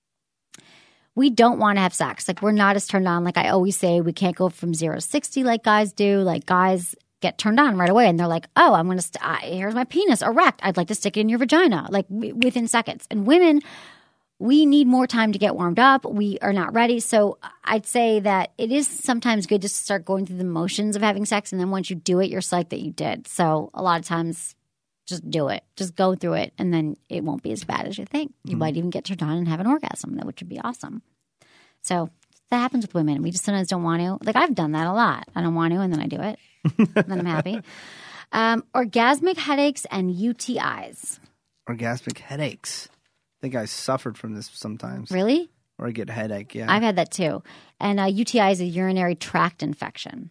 We don't want to have sex. Like, we're not as turned on. Like I always say, we can't go from zero to sixty like guys do. Like, guys get turned on right away. And they're like, oh, I'm going to, st- uh, here's my penis erect. I'd like to stick it in your vagina, like w- within seconds. And women, we need more time to get warmed up. We are not ready. So I'd say that it is sometimes good just to start going through the motions of having sex. And then once you do it, you're psyched that you did. So a lot of times, just do it. Just go through it, and then it won't be as bad as you think. You Mm-hmm. might even get turned on and have an orgasm, which would be awesome. So that happens with women. We just sometimes don't want to. Like, I've done that a lot. I don't want to, and then I do it. And then I'm happy. Um, orgasmic headaches and U T Is. Orgasmic headaches. I think I suffered from this sometimes. Really? Or I get a headache, yeah. I've had that too. And uh, U T I is a urinary tract infection.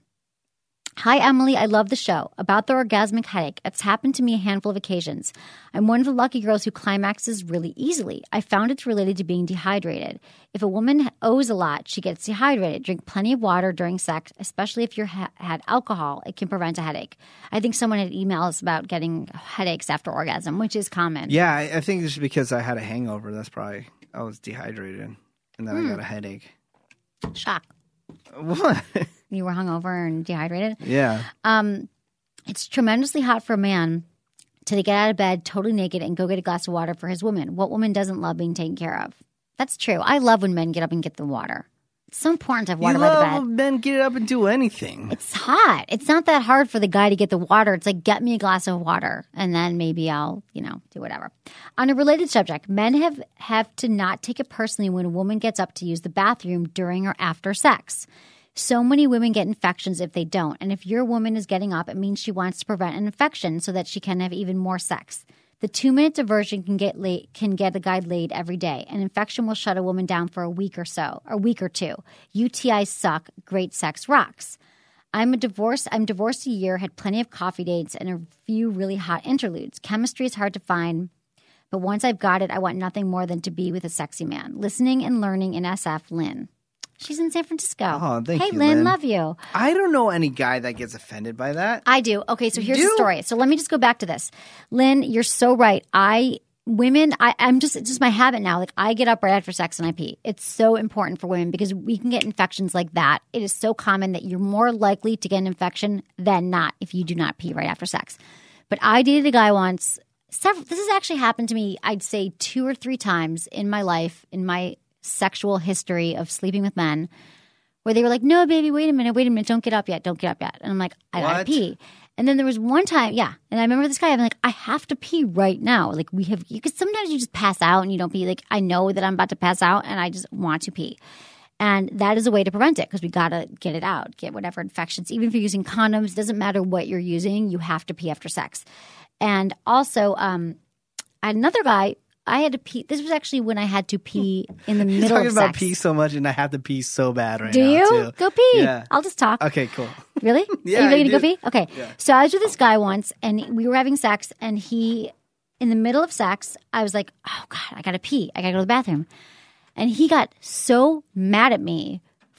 Hi, Emily. I love the show. About the orgasmic headache, it's happened to me a handful of occasions. I'm one of the lucky girls who climaxes really easily. I found it's related to being dehydrated. If a woman owes a lot, she gets dehydrated. Drink plenty of water during sex, especially if you've ha- had alcohol. It can prevent a headache. I think someone had emailed us about getting headaches after orgasm, which is common. Yeah, I, I think it's because I had a hangover. That's probably, I was dehydrated. And then Hmm. I got a headache. Shock. What? You were hungover and dehydrated? Yeah. Um, it's tremendously hot for a man to get out of bed totally naked and go get a glass of water for his woman. What woman doesn't love being taken care of? That's true. I love when men get up and get the water. It's so important to have water you by the love bed. when men get up and do anything. It's hot. It's not that hard for the guy to get the water. It's like, get me a glass of water, and then maybe I'll, you know, do whatever. On a related subject, men have, have to not take it personally when a woman gets up to use the bathroom during or after sex. So many women get infections if they don't. And if your woman is getting up, it means she wants to prevent an infection so that she can have even more sex. The two-minute diversion can get laid, can get a guy laid every day. An infection will shut a woman down for a week or so, a week or two. U T Is suck. Great sex rocks. I'm a divorced. I'm divorced a year, had plenty of coffee dates, and a few really hot interludes. Chemistry is hard to find, but once I've got it, I want nothing more than to be with a sexy man. Listening and learning in S F, Lynn. She's in San Francisco. Oh, thank hey, you, Lynn, Lynn. love you. I don't know any guy that gets offended by that. I do. Okay, so here's You the do? story. So let me just go back to this. Lynn, you're so right. I women, I, I'm just it's just my habit now. Like, I get up right after sex and I pee. It's so important for women because we can get infections like that. It is so common that you're more likely to get an infection than not if you do not pee right after sex. But I dated a guy once. Several, this has actually happened to me, I'd say two or three times in my life, in my sexual history of sleeping with men, where they were like, no, baby, wait a minute, wait a minute, don't get up yet, don't get up yet. And I'm like, I gotta What? pee. And then there was one time, yeah, and I remember this guy, I'm like, I have to pee right now. Like, we have, because sometimes you just pass out and you don't pee. Like, I know that I'm about to pass out and I just want to pee. And that is a way to prevent it because we gotta get it out, get whatever infections. Even if you're using condoms, doesn't matter what you're using, you have to pee after sex. And also, um, I had another guy, I had to pee. This was actually when I had to pee in the You're middle talking of about sex. pee so much, and I have to pee so bad right Do now, you? too. Go pee. Yeah. I'll just talk. Okay, cool. Really? Yeah, Are you ready I to go do. pee? Okay. So I was with this guy once, and we were having sex, and he, in the middle of sex, I was like, oh, God, I got to pee. I got to go to the bathroom. And he got so mad at me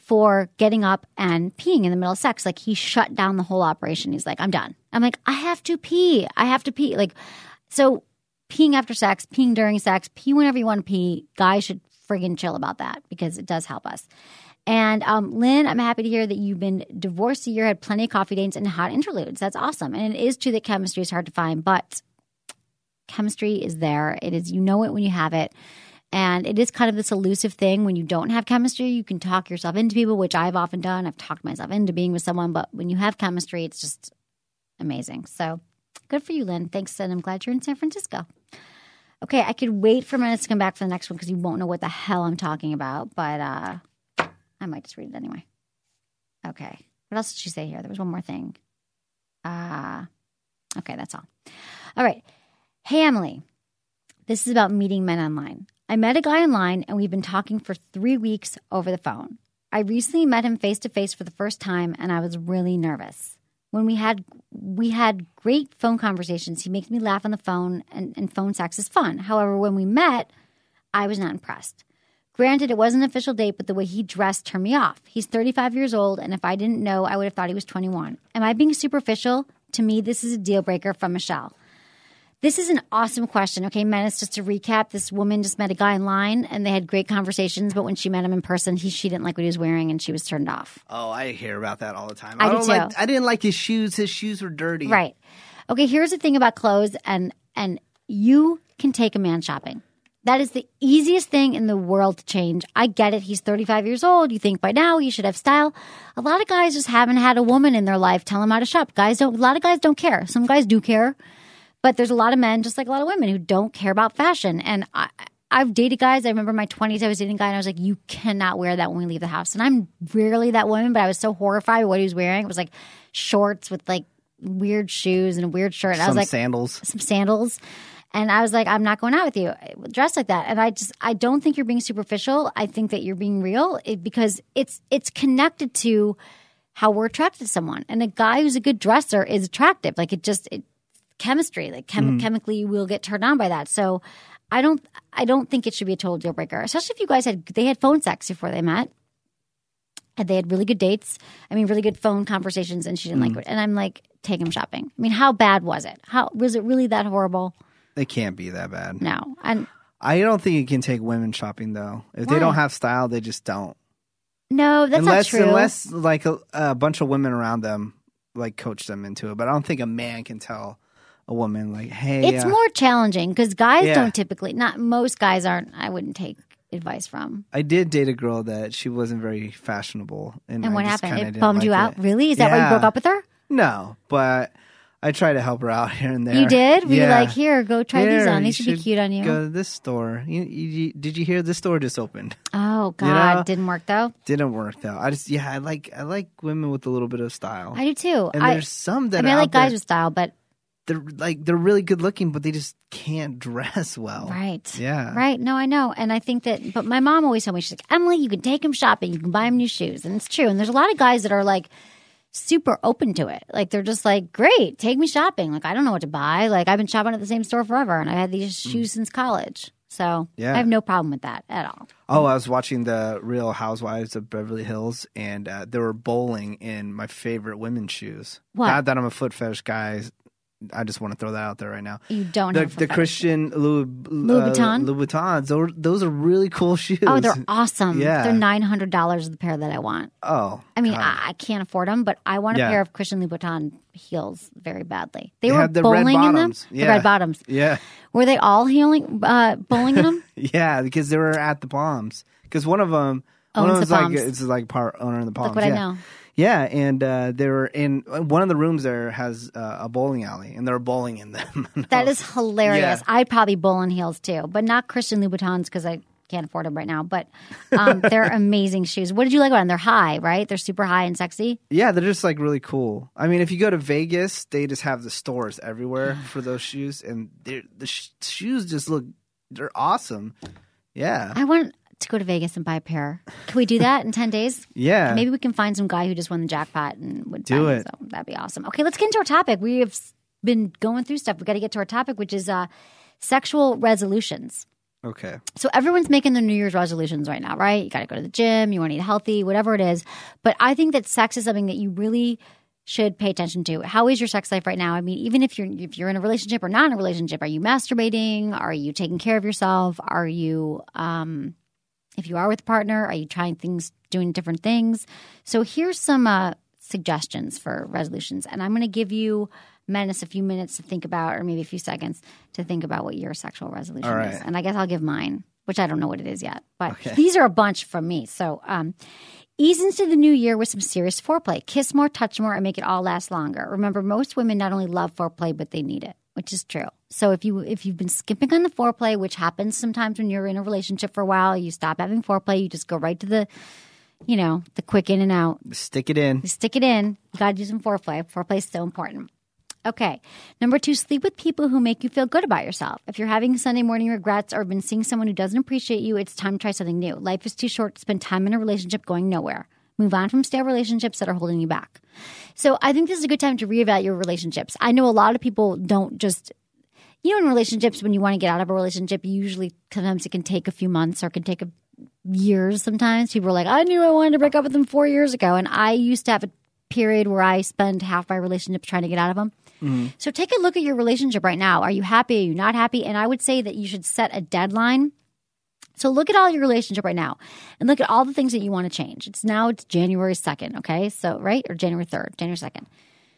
for getting up and peeing in the middle of sex. Like he shut down the whole operation. He's like, I'm done. I'm like, I have to pee. I have to pee. Like, so peeing after sex, peeing during sex, pee whenever you want to pee. Guys should friggin' chill about that because it does help us. And um, Lynn, I'm happy to hear that you've been divorced a year, had plenty of coffee dates and hot interludes. That's awesome. And it is true that chemistry is hard to find, but chemistry is there. It is, you know it when you have it. And it is kind of this elusive thing. When you don't have chemistry, you can talk yourself into people, which I've often done. I've talked myself into being with someone. But when you have chemistry, it's just amazing. So good for you, Lynn. Thanks, and I'm glad you're in San Francisco. Okay, I could wait for minutes to come back for the next one because you won't know what the hell I'm talking about. But uh, I might just read it anyway. Okay. What else did she say here? There was one more thing. Uh, okay, that's all. All right. Hey, Emily. This is about meeting men online. I met a guy online, and we've been talking for three weeks over the phone. I recently met him face-to-face for the first time, and I was really nervous. When we had we had great phone conversations, he makes me laugh on the phone, and, and phone sex is fun. However, when we met, I was not impressed. Granted, it wasn't an official date, but the way he dressed turned me off. He's thirty-five years old, and if I didn't know, I would have thought he was twenty-one. Am I being superficial? To me, this is a deal breaker from Michelle. This is an awesome question. Okay, Menace, just to recap, this woman just met a guy online, and they had great conversations, but when she met him in person, he, she didn't like what he was wearing, and she was turned off. Oh, I hear about that all the time. I, I do don't too. Like, I didn't like his shoes. His shoes were dirty. Right. Okay, here's the thing about clothes, and and you can take a man shopping. That is the easiest thing in the world to change. I get it. He's thirty-five years old. You think by now he should have style. A lot of guys just haven't had a woman in their life tell them how to shop. Guys don't. A lot of guys don't care. Some guys do care. But there's a lot of men, just like a lot of women, who don't care about fashion. And I, I've dated guys. I remember in my twenties, I was dating a guy, and I was like, you cannot wear that when we leave the house. And I'm rarely that woman, but I was so horrified by what he was wearing. It was like shorts with like weird shoes and a weird shirt. And some I was like, sandals. Some sandals. And I was like, I'm not going out with you dressed like that. And I just, I don't think you're being superficial. I think that you're being real it, because it's it's connected to how we're attracted to someone. And a guy who's a good dresser is attractive. Like it just, it, chemistry, like chem- mm. chemically we'll get turned on by that. So I don't, I don't think it should be a total deal breaker, especially if you guys had, they had phone sex before they met. And they had really good dates. I mean, really good phone conversations, and she didn't mm. like it. And I'm like, take him shopping. I mean, how bad was it? How was it really that horrible? It can't be that bad. No. And I don't think you can take women shopping, though. If why? They don't have style, they just don't. No, that's unless, not true. Unless, like, a, a bunch of women around them, like, coach them into it. But I don't think a man can tell a woman, like, hey. It's uh, more challenging because guys yeah. don't typically, not most guys aren't, I wouldn't take advice from. I did date a girl that she wasn't very fashionable. And, and what I just happened? It didn't bummed like you it. out? Really? Is that yeah. why you broke up with her? No, but I tried to help her out here and there. You did? Were yeah. you like, here, go try here, these on. These you should be cute on you. Go to this store. You, you, did you hear this store just opened? Oh, God. You know? Didn't work, though? Didn't work, though. I just, yeah, I like I like women with a little bit of style. I do, too. And I, there's some that I mean, are I like guys there, with style, but. They're like, they're really good looking, but they just can't dress well. Right. Yeah. Right. No, I know. And I think that, but my mom always told me, she's like, Emily, you can take him shopping. You can buy him new shoes. And it's true. And there's a lot of guys that are like super open to it. Like, they're just like, great, take me shopping. Like, I don't know what to buy. Like, I've been shopping at the same store forever, and I had these shoes mm. since college. So yeah. I have no problem with that at all. Oh, I was watching the Real Housewives of Beverly Hills, and uh, they were bowling in my favorite women's shoes. What? Not that I'm a foot fetish guy. I just want to throw that out there right now. You don't the, have the Christian Louis, Louis uh, Vuitton? Louis Vuittons. Those, those are really cool shoes. Oh, they're awesome. Yeah. They're nine hundred dollars the pair that I want. Oh. I mean, God. I, I can't afford them, but I want a yeah. pair of Christian Louis Vuitton heels very badly. They, they were had the bowling red in them? bottoms. The Yeah. red bottoms. Yeah. Were they all healing, uh, bowling in them? Yeah, because they were at the Palms. Because one of them, Owns one of the them's like, Palms. it's like part owner of the Palms. Look what yeah. I know. Yeah, and uh, they were in one of the rooms there has uh, a bowling alley, and they were bowling in them. That is hilarious. Yeah. I'd probably bowl in heels too, but not Christian Louboutins because I can't afford them right now. But um, they're amazing shoes. What did you like about them? They're high, right? They're super high and sexy. Yeah, they're just like really cool. I mean, if you go to Vegas, they just have the stores everywhere for those shoes, and the sh- shoes just look they're awesome. Yeah, I want to go to Vegas and buy a pair. Can we do that in ten days? Yeah. Maybe we can find some guy who just won the jackpot and would do buy it. So that'd be awesome. Okay, let's get into our topic. We have been going through stuff. We got to get to our topic, which is uh, sexual resolutions. Okay. So everyone's making their New Year's resolutions right now, right? You got to go to the gym, you want to eat healthy, whatever it is. But I think that sex is something that you really should pay attention to. How is your sex life right now? I mean, even if you're if you're in a relationship or not in a relationship, are you masturbating? Are you taking care of yourself? Are you, um, if you are with a partner, are you trying things, doing different things? So here's some uh, suggestions for resolutions. And I'm going to give you Menace a few minutes to think about, or maybe a few seconds to think about what your sexual resolution All right. is. And I guess I'll give mine, which I don't know what it is yet. But Okay. these are a bunch from me. So um, ease into the new year with some serious foreplay. Kiss more, touch more, and make it all last longer. Remember, most women not only love foreplay, but they need it, which is true. So if, you, if you've been skipping on the foreplay, which happens sometimes when you're in a relationship for a while, you stop having foreplay, you just go right to the, you know, the quick in and out. Stick it in. You stick it in. You got to do some foreplay. Foreplay is so important. Okay. Number two, sleep with people who make you feel good about yourself. If you're having Sunday morning regrets or been seeing someone who doesn't appreciate you, it's time to try something new. Life is too short to spend time in a relationship going nowhere. Move on from stale relationships that are holding you back. So I think this is a good time to reevaluate your relationships. I know a lot of people don't just, you know, in relationships, when you want to get out of a relationship, usually sometimes it can take a few months or it can take a, years sometimes. People are like, I knew I wanted to break up with them four years ago. And I used to have a period where I spend half my relationships trying to get out of them. Mm-hmm. So take a look at your relationship right now. Are you happy? Are you not happy? And I would say that you should set a deadline. So look at all your relationship right now and look at all the things that you want to change. It's now it's January second, okay? So, right? Or January third, January second.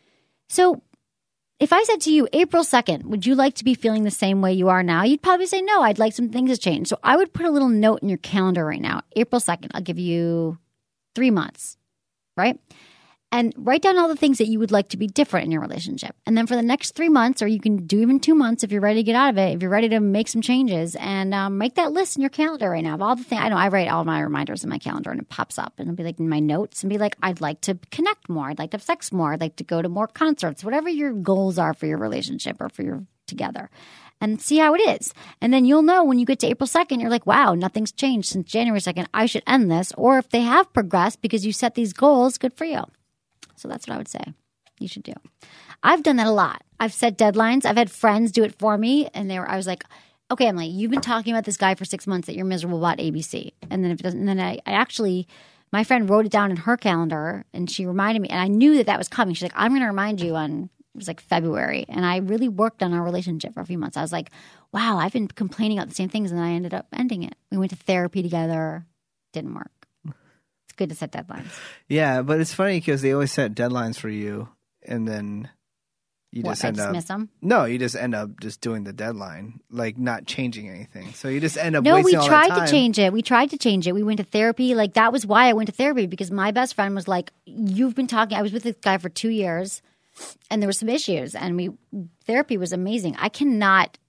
So if I said to you, April second, would you like to be feeling the same way you are now? You'd probably say, no, I'd like some things to change. So I would put a little note in your calendar right now. April second, I'll give you three months, right? And write down all the things that you would like to be different in your relationship. And then for the next three months, or you can do even two months if you're ready to get out of it, if you're ready to make some changes, and um, make that list in your calendar right now of all the things. I know I write all my reminders in my calendar and it pops up and it'll be like in my notes and be like, I'd like to connect more. I'd like to have sex more. I'd like to go to more concerts, whatever your goals are for your relationship or for your together. And see how it is. And then you'll know when you get to April second, you're like, wow, nothing's changed since January second. I should end this. Or if they have progressed because you set these goals, good for you. So that's what I would say you should do. I've done that a lot. I've set deadlines. I've had friends do it for me. And they were, I was like, okay, Emily, you've been talking about this guy for six months that you're miserable about A B C. And then if it doesn't, and then I, I actually, my friend wrote it down in her calendar and she reminded me. And I knew that that was coming. She's like, I'm going to remind you on, it was like February. And I really worked on our relationship for a few months. I was like, wow, I've been complaining about the same things. And then I ended up ending it. We went to therapy together. Didn't work. Good to set deadlines. Yeah, but it's funny because they always set deadlines for you, and then you what, just I end just up miss them? No, you just end up just doing the deadline, like not changing anything. So you just end up no. wasting We all tried that time. to change it. We tried to change it. We went to therapy. Like that was why I went to therapy because my best friend was like, "You've been talking." I was with this guy for two years, and there were some issues, and we therapy was amazing. I cannot.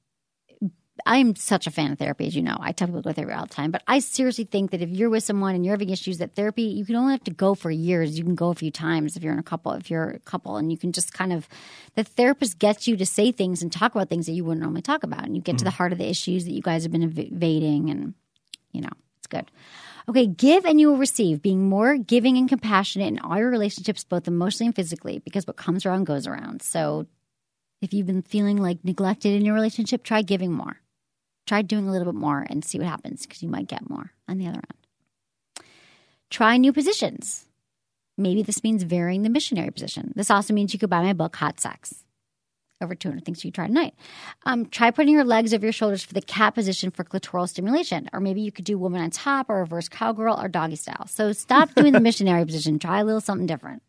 I'm such a fan of therapy, as you know. I tell people to go to therapy all the time. But I seriously think that if you're with someone and you're having issues, that therapy, you can only have to go for years. You can go a few times if you're in a couple, if you're a couple, and you can just kind of – the therapist gets you to say things and talk about things that you wouldn't normally talk about. And you get mm-hmm. to the heart of the issues that you guys have been evading, and, you know, it's good. Okay, give and you will receive. Being more giving and compassionate in all your relationships, both emotionally and physically, because what comes around goes around. So if you've been feeling like neglected in your relationship, try giving more. Try doing a little bit more and see what happens because you might get more on the other end. Try new positions. Maybe this means varying the missionary position. This also means you could buy my book, Hot Sex. Over two hundred things you try tonight. Um, try putting your legs over your shoulders for the cat position for clitoral stimulation. Or maybe you could do woman on top or reverse cowgirl or doggy style. So stop doing the missionary position. Try a little something different.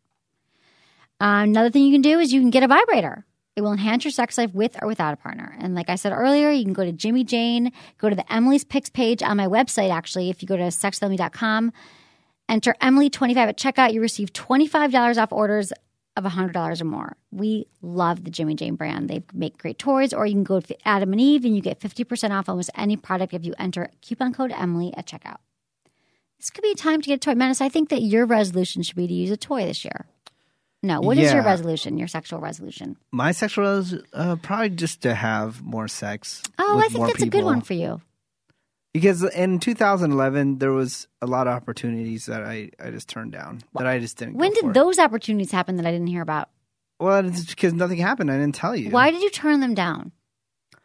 Uh, another thing you can do is you can get a vibrator. It will enhance your sex life with or without a partner. And like I said earlier, you can go to Jimmy Jane, go to the Emily's Picks page on my website, actually. If you go to sex with emily dot com, enter Emily twenty-five at checkout, you receive twenty-five dollars off orders of one hundred dollars or more. We love the Jimmy Jane brand. They make great toys. Or you can go to Adam and Eve and you get fifty percent off almost any product if you enter coupon code Emily at checkout. This could be a time to get a toy. Menace, I think that your resolution should be to use a toy this year. No, what yeah. is your resolution, your sexual resolution? My sexual resolution, uh, probably just to have more sex. Oh, with I think more that's people. a good one for you. Because in two thousand eleven, there was a lot of opportunities that I, I just turned down, that I just didn't When go did for. those opportunities happen that I didn't hear about? Well, it's because nothing happened. I didn't tell you. Why did you turn them down?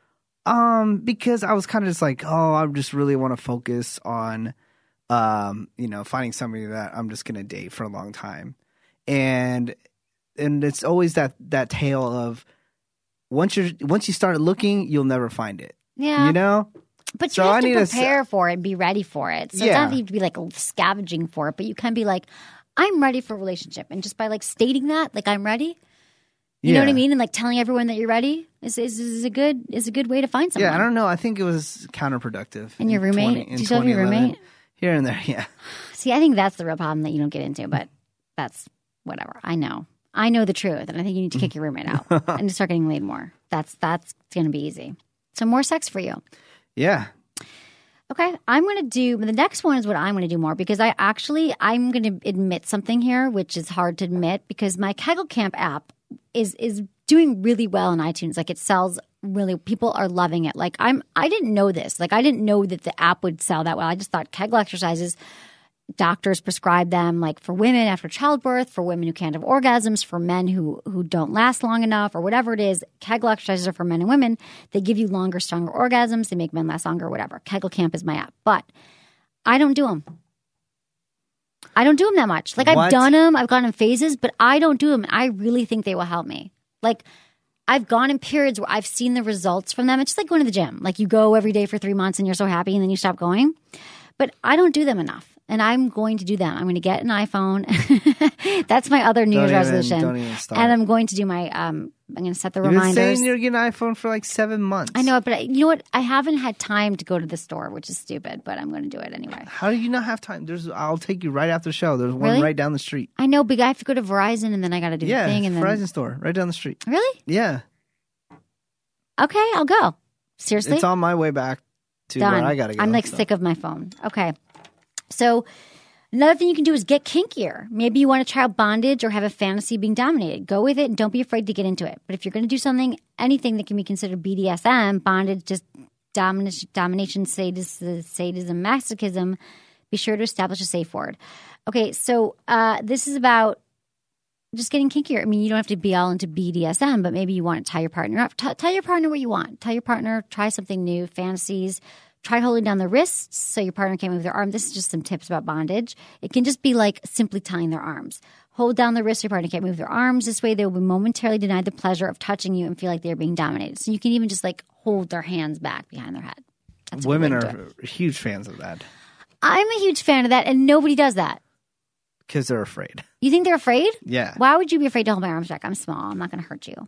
Um, because I was kind of just like, oh, I just really want to focus on, um, you know, finding somebody that I'm just gonna date for a long time, and and it's always that that tale of once you're once you start looking, you'll never find it. Yeah, you know. But so you have I to need prepare to, for it and be ready for it. So yeah. it doesn't have to be like scavenging for it, but you can be like, I'm ready for a relationship, and just by like stating that, like I'm ready. You yeah. know what I mean? And like telling everyone that you're ready is, is is a good is a good way to find someone. Yeah, I don't know. I think it was counterproductive. And your roommate? twenty, Did you tell your roommate? Here and there, yeah. See, I think that's the real problem that you don't get into, but that's whatever. I know. I know the truth, and I think you need to kick your roommate out and start getting laid more. That's that's going to be easy. So more sex for you. Yeah. Okay, I'm going to do – the next one is what I'm going to do more because I actually – I'm going to admit something here, which is hard to admit because my Kegel Camp app is is doing really well on iTunes. Like it sells really – people are loving it. Like I'm – I didn't know this. Like I didn't know that the app would sell that well. I just thought Kegel exercises – doctors prescribe them like for women after childbirth, for women who can't have orgasms, for men who who don't last long enough or whatever it is. Kegel exercises are for men and women. They give you longer, stronger orgasms. They make men last longer, whatever. Kegel Camp is my app. But I don't do them. I don't do them that much. Like What? I've done them. I've gone in phases, but I don't do them. I really think they will help me. Like I've gone in periods where I've seen the results from them. It's just like going to the gym. Like you go every day for three months and you're so happy and then you stop going. But I don't do them enough. And I'm going to do that. I'm going to get an iPhone. That's my other New Year's Don't even- resolution. don't even start. And I'm going to do my. Um, I'm going to set the You've been reminders. saying you're getting an iPhone for like seven months. I know, but I, you know what? I haven't had time to go to the store, which is stupid. But I'm going to do it anyway. How do you not have time? There's. I'll take you right after the show. There's one Really? right down the street. I know, but I have to go to Verizon, and then I got to do Yeah, the thing, and then Verizon store right down the street. really, Yeah, okay, I'll go. Seriously, it's on my way back to done. where I gotta go. I'm like so. sick of my phone. Okay, so. Another thing you can do is get kinkier. Maybe you want to try out bondage or have a fantasy being dominated. Go with it and don't be afraid to get into it. But if you're going to do something, anything that can be considered B D S M, bondage, just domination, domination sadism, sadism, masochism, be sure to establish a safe word. Okay, so uh, this is about just getting kinkier. I mean, you don't have to be all into B D S M, but maybe you want to tie your partner up. T- tell your partner what you want. Tell your partner, try something new, fantasies. Try holding down the wrists so your partner can't move their arm. This is just some tips about bondage. It can just be like simply tying their arms. Hold down the wrists so your partner can't move their arms. This way they will be momentarily denied the pleasure of touching you and feel like they're being dominated. So you can even just like hold their hands back behind their head. That's a good Women way to are do it. huge fans of that I'm a huge fan of that, and nobody does that. because they're afraid. You think they're afraid? Yeah. Why would you be afraid to hold my arms back? I'm small. I'm not going to hurt you.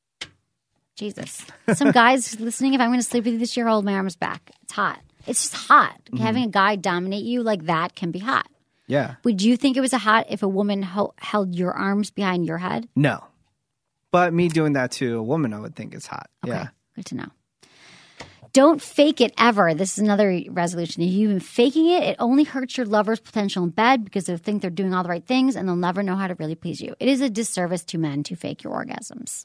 Jesus. Some guys listening, if I'm going to sleep with you this year, hold my arms back. It's hot. It's just hot. Mm-hmm. Having a guy dominate you like that can be hot. Yeah. Would you think it was a hot if a woman ho- held your arms behind your head? No. But me doing that to a woman, I would think is hot. Okay. Yeah. Good to know. Don't fake it ever. This is another resolution. If you've been faking it, it only hurts your lover's potential in bed because they'll think they're doing all the right things and they'll never know how to really please you. It is a disservice to men to fake your orgasms.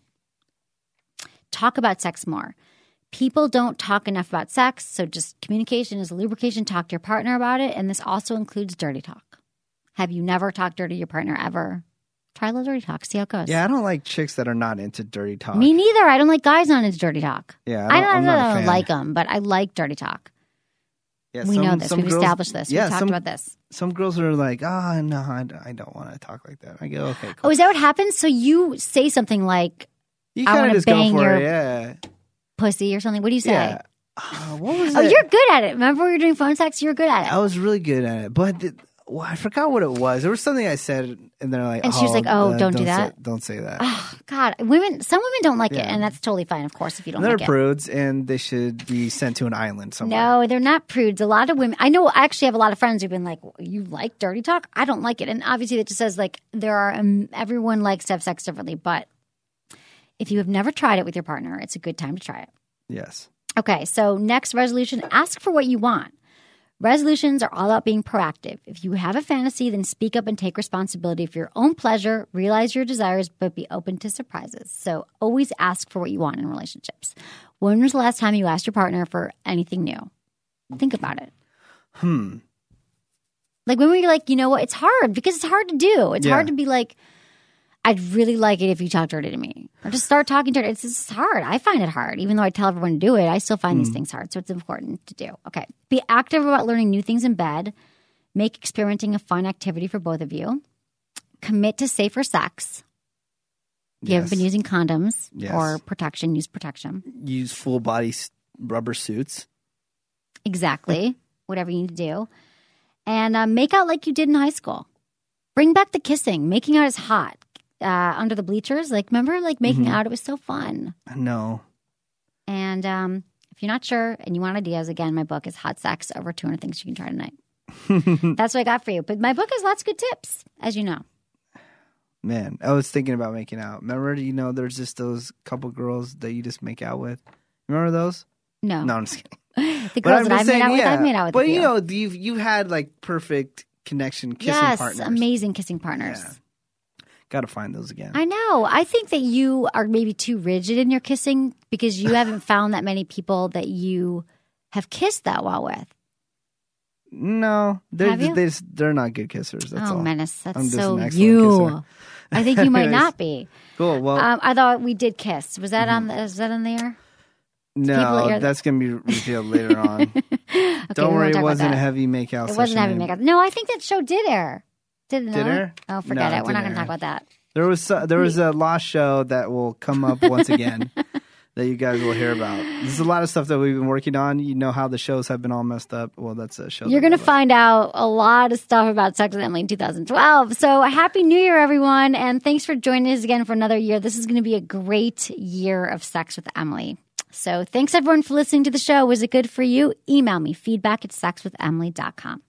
Talk about sex more. People don't talk enough about sex, so just communication is lubrication. Talk to your partner about it, and this also includes dirty talk. Have you never talked dirty to your partner ever? Try a little dirty talk. See how it goes. Yeah, I don't like chicks that are not into dirty talk. Me neither. I don't like guys not into dirty talk. Yeah, I I don't- don't, I'm not a I don't fan. like them, but I like dirty talk. Yeah, we some- know this. some We've girls- established this. Yeah, We've talked some, about this. Some girls are like, oh, no, I, d- I don't want to talk like that. I go, okay, cool. Oh, is that what happens? So you say something like, You I kind wanna of just go bang for your- it, yeah. pussy or something? What do you say? Yeah. Uh, what was Oh, it? you're good at it. Remember we were doing phone sex? You were good at it. I was really good at it, but the, well, I forgot what it was. There was something I said, and they're like, And she was like, oh, uh, don't do say- that? don't say that. Oh, God. Women, some women don't like it, Yeah. and that's totally fine, of course, if you don't They're like it. prudes, and they should be sent to an island somewhere. No, they're not prudes. A lot of women, I know, I actually have a lot of friends who've been like, you like dirty talk? I don't like it. And obviously it just says like, there are, um, everyone likes to have sex differently. But if you have never tried it with your partner, it's a good time to try it. Yes. Okay, so next resolution, ask for what you want. Resolutions are all about being proactive. If you have a fantasy, then speak up and take responsibility for your own pleasure, realize your desires, but be open to surprises. So always ask for what you want in relationships. When was the last time you asked your partner for anything new? Think about it. Hmm. Like when were you like, you know what, it's hard because it's hard to do. It's Yeah. hard to be like, I'd really like it if you talk dirty to me. Or just start talking dirty. It's just hard. I find it hard. Even though I tell everyone to do it, I still find mm. these things hard. So it's important to do. Okay. Be active about learning new things in bed. Make experimenting a fun activity for both of you. Commit to safer sex. If you Yes. haven't been using condoms Yes. or protection, use protection. Use full body s- rubber suits. Exactly. Whatever you need to do. And uh, make out like you did in high school. Bring back the kissing. Making out is hot. Uh, under the bleachers. Like, remember, like, making Mhm. out? It was so fun. No. And um, if you're not sure and you want ideas, again, my book is Hot Sex, Over two hundred Things You Can Try Tonight. That's what I got for you. But my book has lots of good tips, as you know. Man, I was thinking about making out. Remember, you know, there's just those couple girls that you just make out with. Remember those? No. No, I'm just kidding. The But girls I'm that just I've made saying, out with, yeah. I've made out with But, a you few. know, you've, you've had, like, perfect connection kissing yes, partners. amazing kissing partners. Yeah. Got to find those again. I know. I think that you are maybe too rigid in your kissing because you haven't found that many people that you have kissed that well with. No, they're Have you? they just, they're not good kissers. That's oh, all. Menace, that's I'm just so an excellent you. kisser. I think you might Anyways. not be. Cool. Well, Um, I thought we did kiss. Was that on? The, is that on the air? people no, hear- that's gonna be revealed later on. Okay, Don't we worry, won't talk it about wasn't a that. heavy makeout. It session, wasn't heavy babe. makeup. No, I think that show did air. Did it Did not? air? Oh, forget No, it. We're not didn't going to talk air. about that. There was so- there was a lost show that will come up once again that you guys will hear about. There's a lot of stuff that we've been working on. You know how the shows have been all messed up. Well, that's a show. You're that going to we love. find out a lot of stuff about Sex with Emily in two thousand twelve. So happy New Year, everyone. And thanks for joining us again for another year. This is going to be a great year of Sex with Emily. So thanks, everyone, for listening to the show. Was it good for you? Email me, feedback at sex with emily dot com.